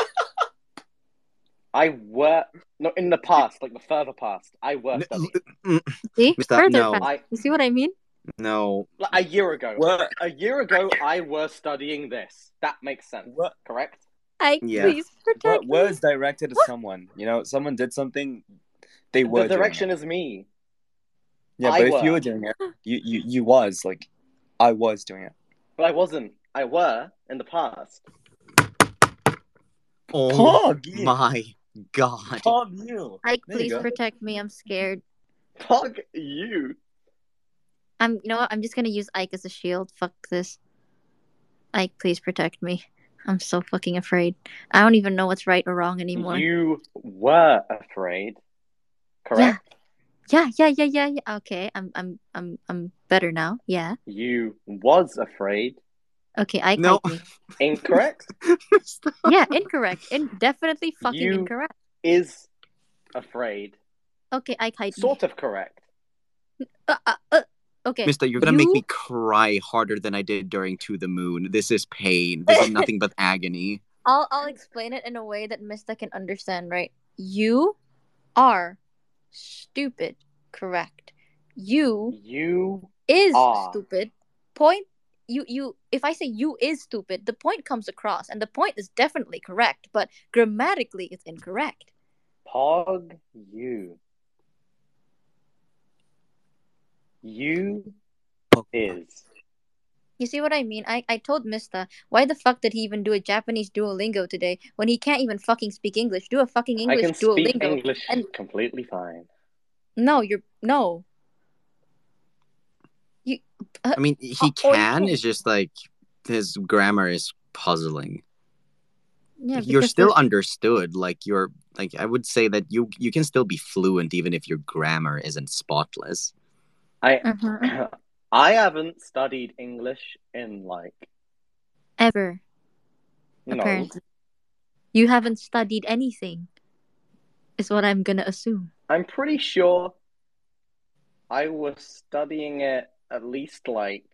I were no in the past, like the further past. I were N- studying. mm, See? Mister Further No. past. I You see what I mean? No. like, a year ago. What? A year ago, I were studying this. That makes sense. What? Correct? I Yeah. please protect What me. was directed to someone? You know, someone did something. They were The doing direction it. is me. Yeah, I but if were. you were doing it, you, you you was like, I was doing it. But I wasn't. I were in the past. Oh Pog, you. my god. Pog, you. Ike, There you please go. protect me. I'm scared. Fuck you. I'm. You know what? I'm just gonna use Ike as a shield. Fuck this. Ike, please protect me. I'm so fucking afraid. I don't even know what's right or wrong anymore. You were afraid. Correct? Yeah, yeah, yeah, yeah, yeah. Okay, I'm, I'm, I'm, I'm better now. Yeah. You was afraid. Okay, Ike, No. hide me. Incorrect. Yeah, incorrect. In definitely fucking You- incorrect. Is afraid. Okay, Ike, hide Sort of correct. me. Uh, uh, uh, okay. Mister, you're gonna make You- me cry harder than I did during To the Moon. This is pain. This is nothing but agony. I'll, I'll explain it in a way that Mista can understand. Right? You are stupid. Correct. You You is are. stupid. Point. You, you. If I say you is stupid, the point comes across, and the point is definitely correct, but grammatically it's incorrect. Pog you. You is. You see what I mean? I, I told Mista, why the fuck did he even do a Japanese Duolingo today when he can't even fucking speak English? Do a fucking English I can Duolingo. speak English and- completely fine. No, you're no. You. Uh, I mean, he Oh, or you can. can't. It's just like his grammar is puzzling. yeah, You're because still there's- understood. Like you're like I would say that you you can still be fluent even if your grammar isn't spotless. I Mhm. I haven't studied English in like ever no. apparently. You haven't studied anything. Is what I'm gonna assume. I'm pretty sure I was studying it at least like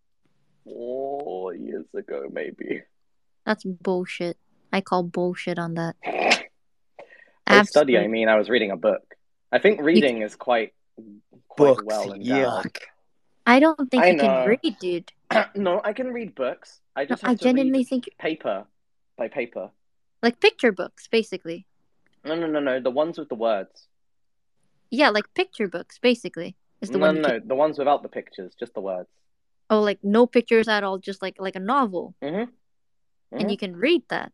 four years ago, maybe. That's bullshit. I call bullshit on that. By study, I Absolute- mean I was reading a book. I think reading is quite quite Books. well endowed. Yuck. I don't think I you know. can read, dude. No, I can read books. I No, just I have to genuinely read think paper by paper. like picture books, basically. No, no, no, no. The ones with the words. Yeah, like picture books, basically. Is the No, one you no, can- no. The ones without the pictures, just the words. Oh, like no pictures at all, just like like a novel, Mm-hmm. and you can read that.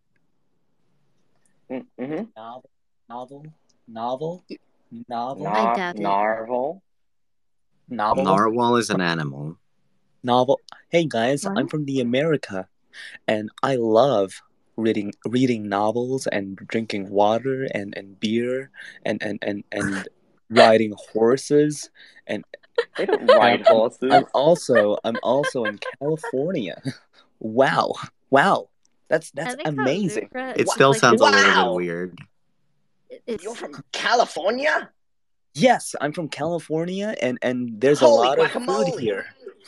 Mm-hmm. Novel. Novel. Novel. Novel. I doubt it. Narvel. Novel. Narwhal is an animal. Novel. Hey guys, What? I'm from the America, and I love reading reading novels and drinking water and, and beer and and and, and riding horses. And They don't ride I'm- horses. I'm also I'm also in California. Wow, wow, that's I that's think how amazing. Luca It is still like- sounds a little Wow. bit weird. It's, You're from California? Yes, I'm from California, and and there's a Holy lot of guacamole. food here.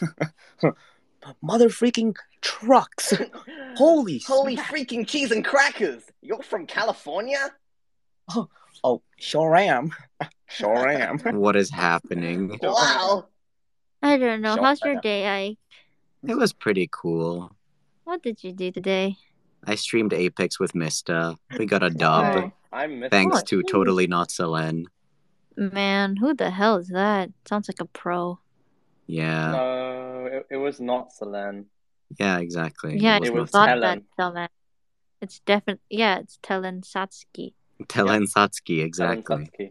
Mother freaking trucks! Holy Holy smack. freaking cheese and crackers! You're from California? Oh, sure am. Sure am. What is happening? Wow! I don't know. Sure. How's your day, Ike? It was pretty cool. What did you do today? I streamed Apex with Mista. We got a dub. Oh. I miss Thanks Oh, to geez. Totally Not Selen. Man, who the hell is that? Sounds like a pro. Yeah. No, it, it was not Selene. Yeah, exactly. Yeah, It I was thought Tellen. that, Tellen. It's definitely yeah, it's Tellen Satsuki. Telen Satsuki, Selene exactly. Satsuki.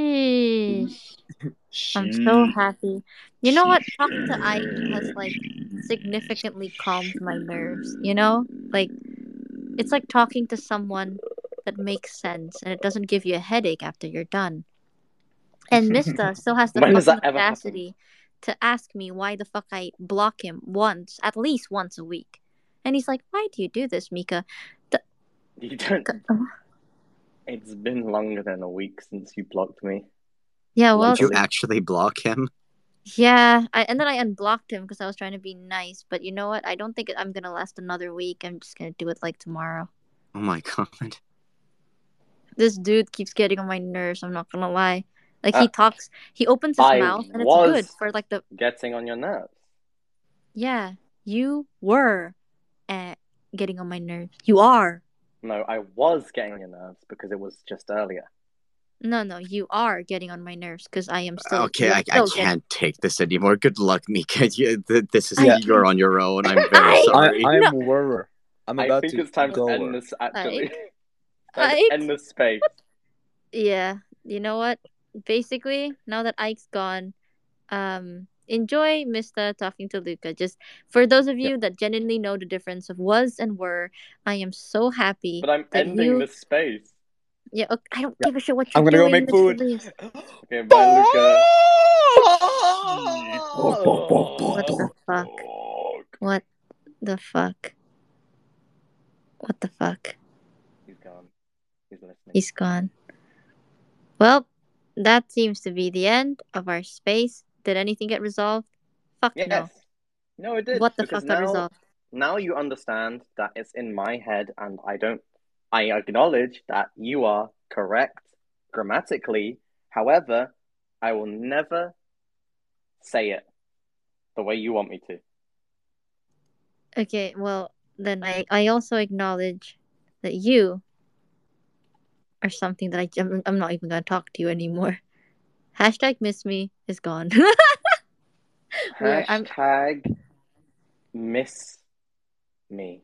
Sheesh. I'm so happy. You know what? Talking to Ike has like significantly calmed my nerves, you know? Like, it's like talking to someone that makes sense and it doesn't give you a headache after you're done. And Mista still has the When does fucking that ever happen? audacity to ask me why the fuck I block him once, at least once a week. And he's like, why do you do this, Mika? The- You don't. It's been longer than a week since you blocked me. yeah, well, Did you Luckily. actually block him? yeah. I, and then I unblocked him because I was trying to be nice. But you know what? I don't think I'm going to last another week. I'm just going to do it like tomorrow. Oh my god. This dude keeps getting on my nerves. I'm not going to lie. Like, Uh, he talks, he opens his I mouth, and it's was good for like the. getting on your nerves. Yeah, you were uh, getting on my nerves. You are. No, I was getting on your nerves because it was just earlier. No, no, you are getting on my nerves because I am still. Okay, you're I, I still getting- can't take this anymore. Good luck, Mika. You, th- this is I you're on your own. I'm very I- sorry. I, I'm No. worrier. I'm I about think to it's time to go end over. this, actually. Time to I- end this space. Yeah, you know what? Basically, now that Ike's gone, um, enjoy Mista talking to Luca. Just for those of you that genuinely know the difference of was and were, I am so happy But I'm that ending you. this space. Yeah, okay, I don't Yeah. give a shit what you're I'm gonna go doing. make food. Mister Lee. Okay, bye, Luca. What the fuck? What the fuck? What the fuck? He's gone. He's listening. He's gone. Well, that seems to be the end of our space. Did anything get resolved? Fuck Yes. no. No, it did. What the because fuck got now, resolved? now you understand that it's in my head, and I don't. I acknowledge that you are correct grammatically. However, I will never say it the way you want me to. Okay, well, then I, I also acknowledge that you are something that I, I'm, I'm not even going to talk to you anymore. Hashtag miss me is gone. Where I'm Hashtag miss me.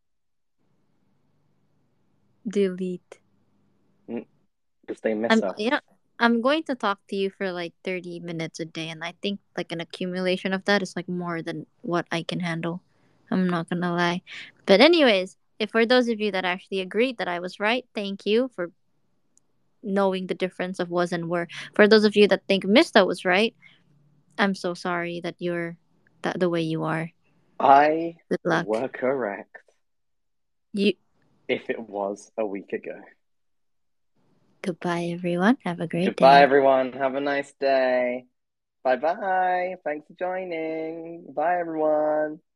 delete. Because they miss I'm us. you know I'm going to talk to you for like thirty minutes a day, and I think like an accumulation of that is like more than what I can handle. I'm not gonna lie. But anyways, if for those of you that actually agreed that I was right, thank you for knowing the difference of was and were. For those of you that think Mista was right, I'm so sorry that you're that the way you are. I Good luck. were correct You if it was a week ago. goodbye everyone. Have a great Goodbye, day. everyone. Have a nice day. Bye bye. Thanks for joining. Bye, everyone.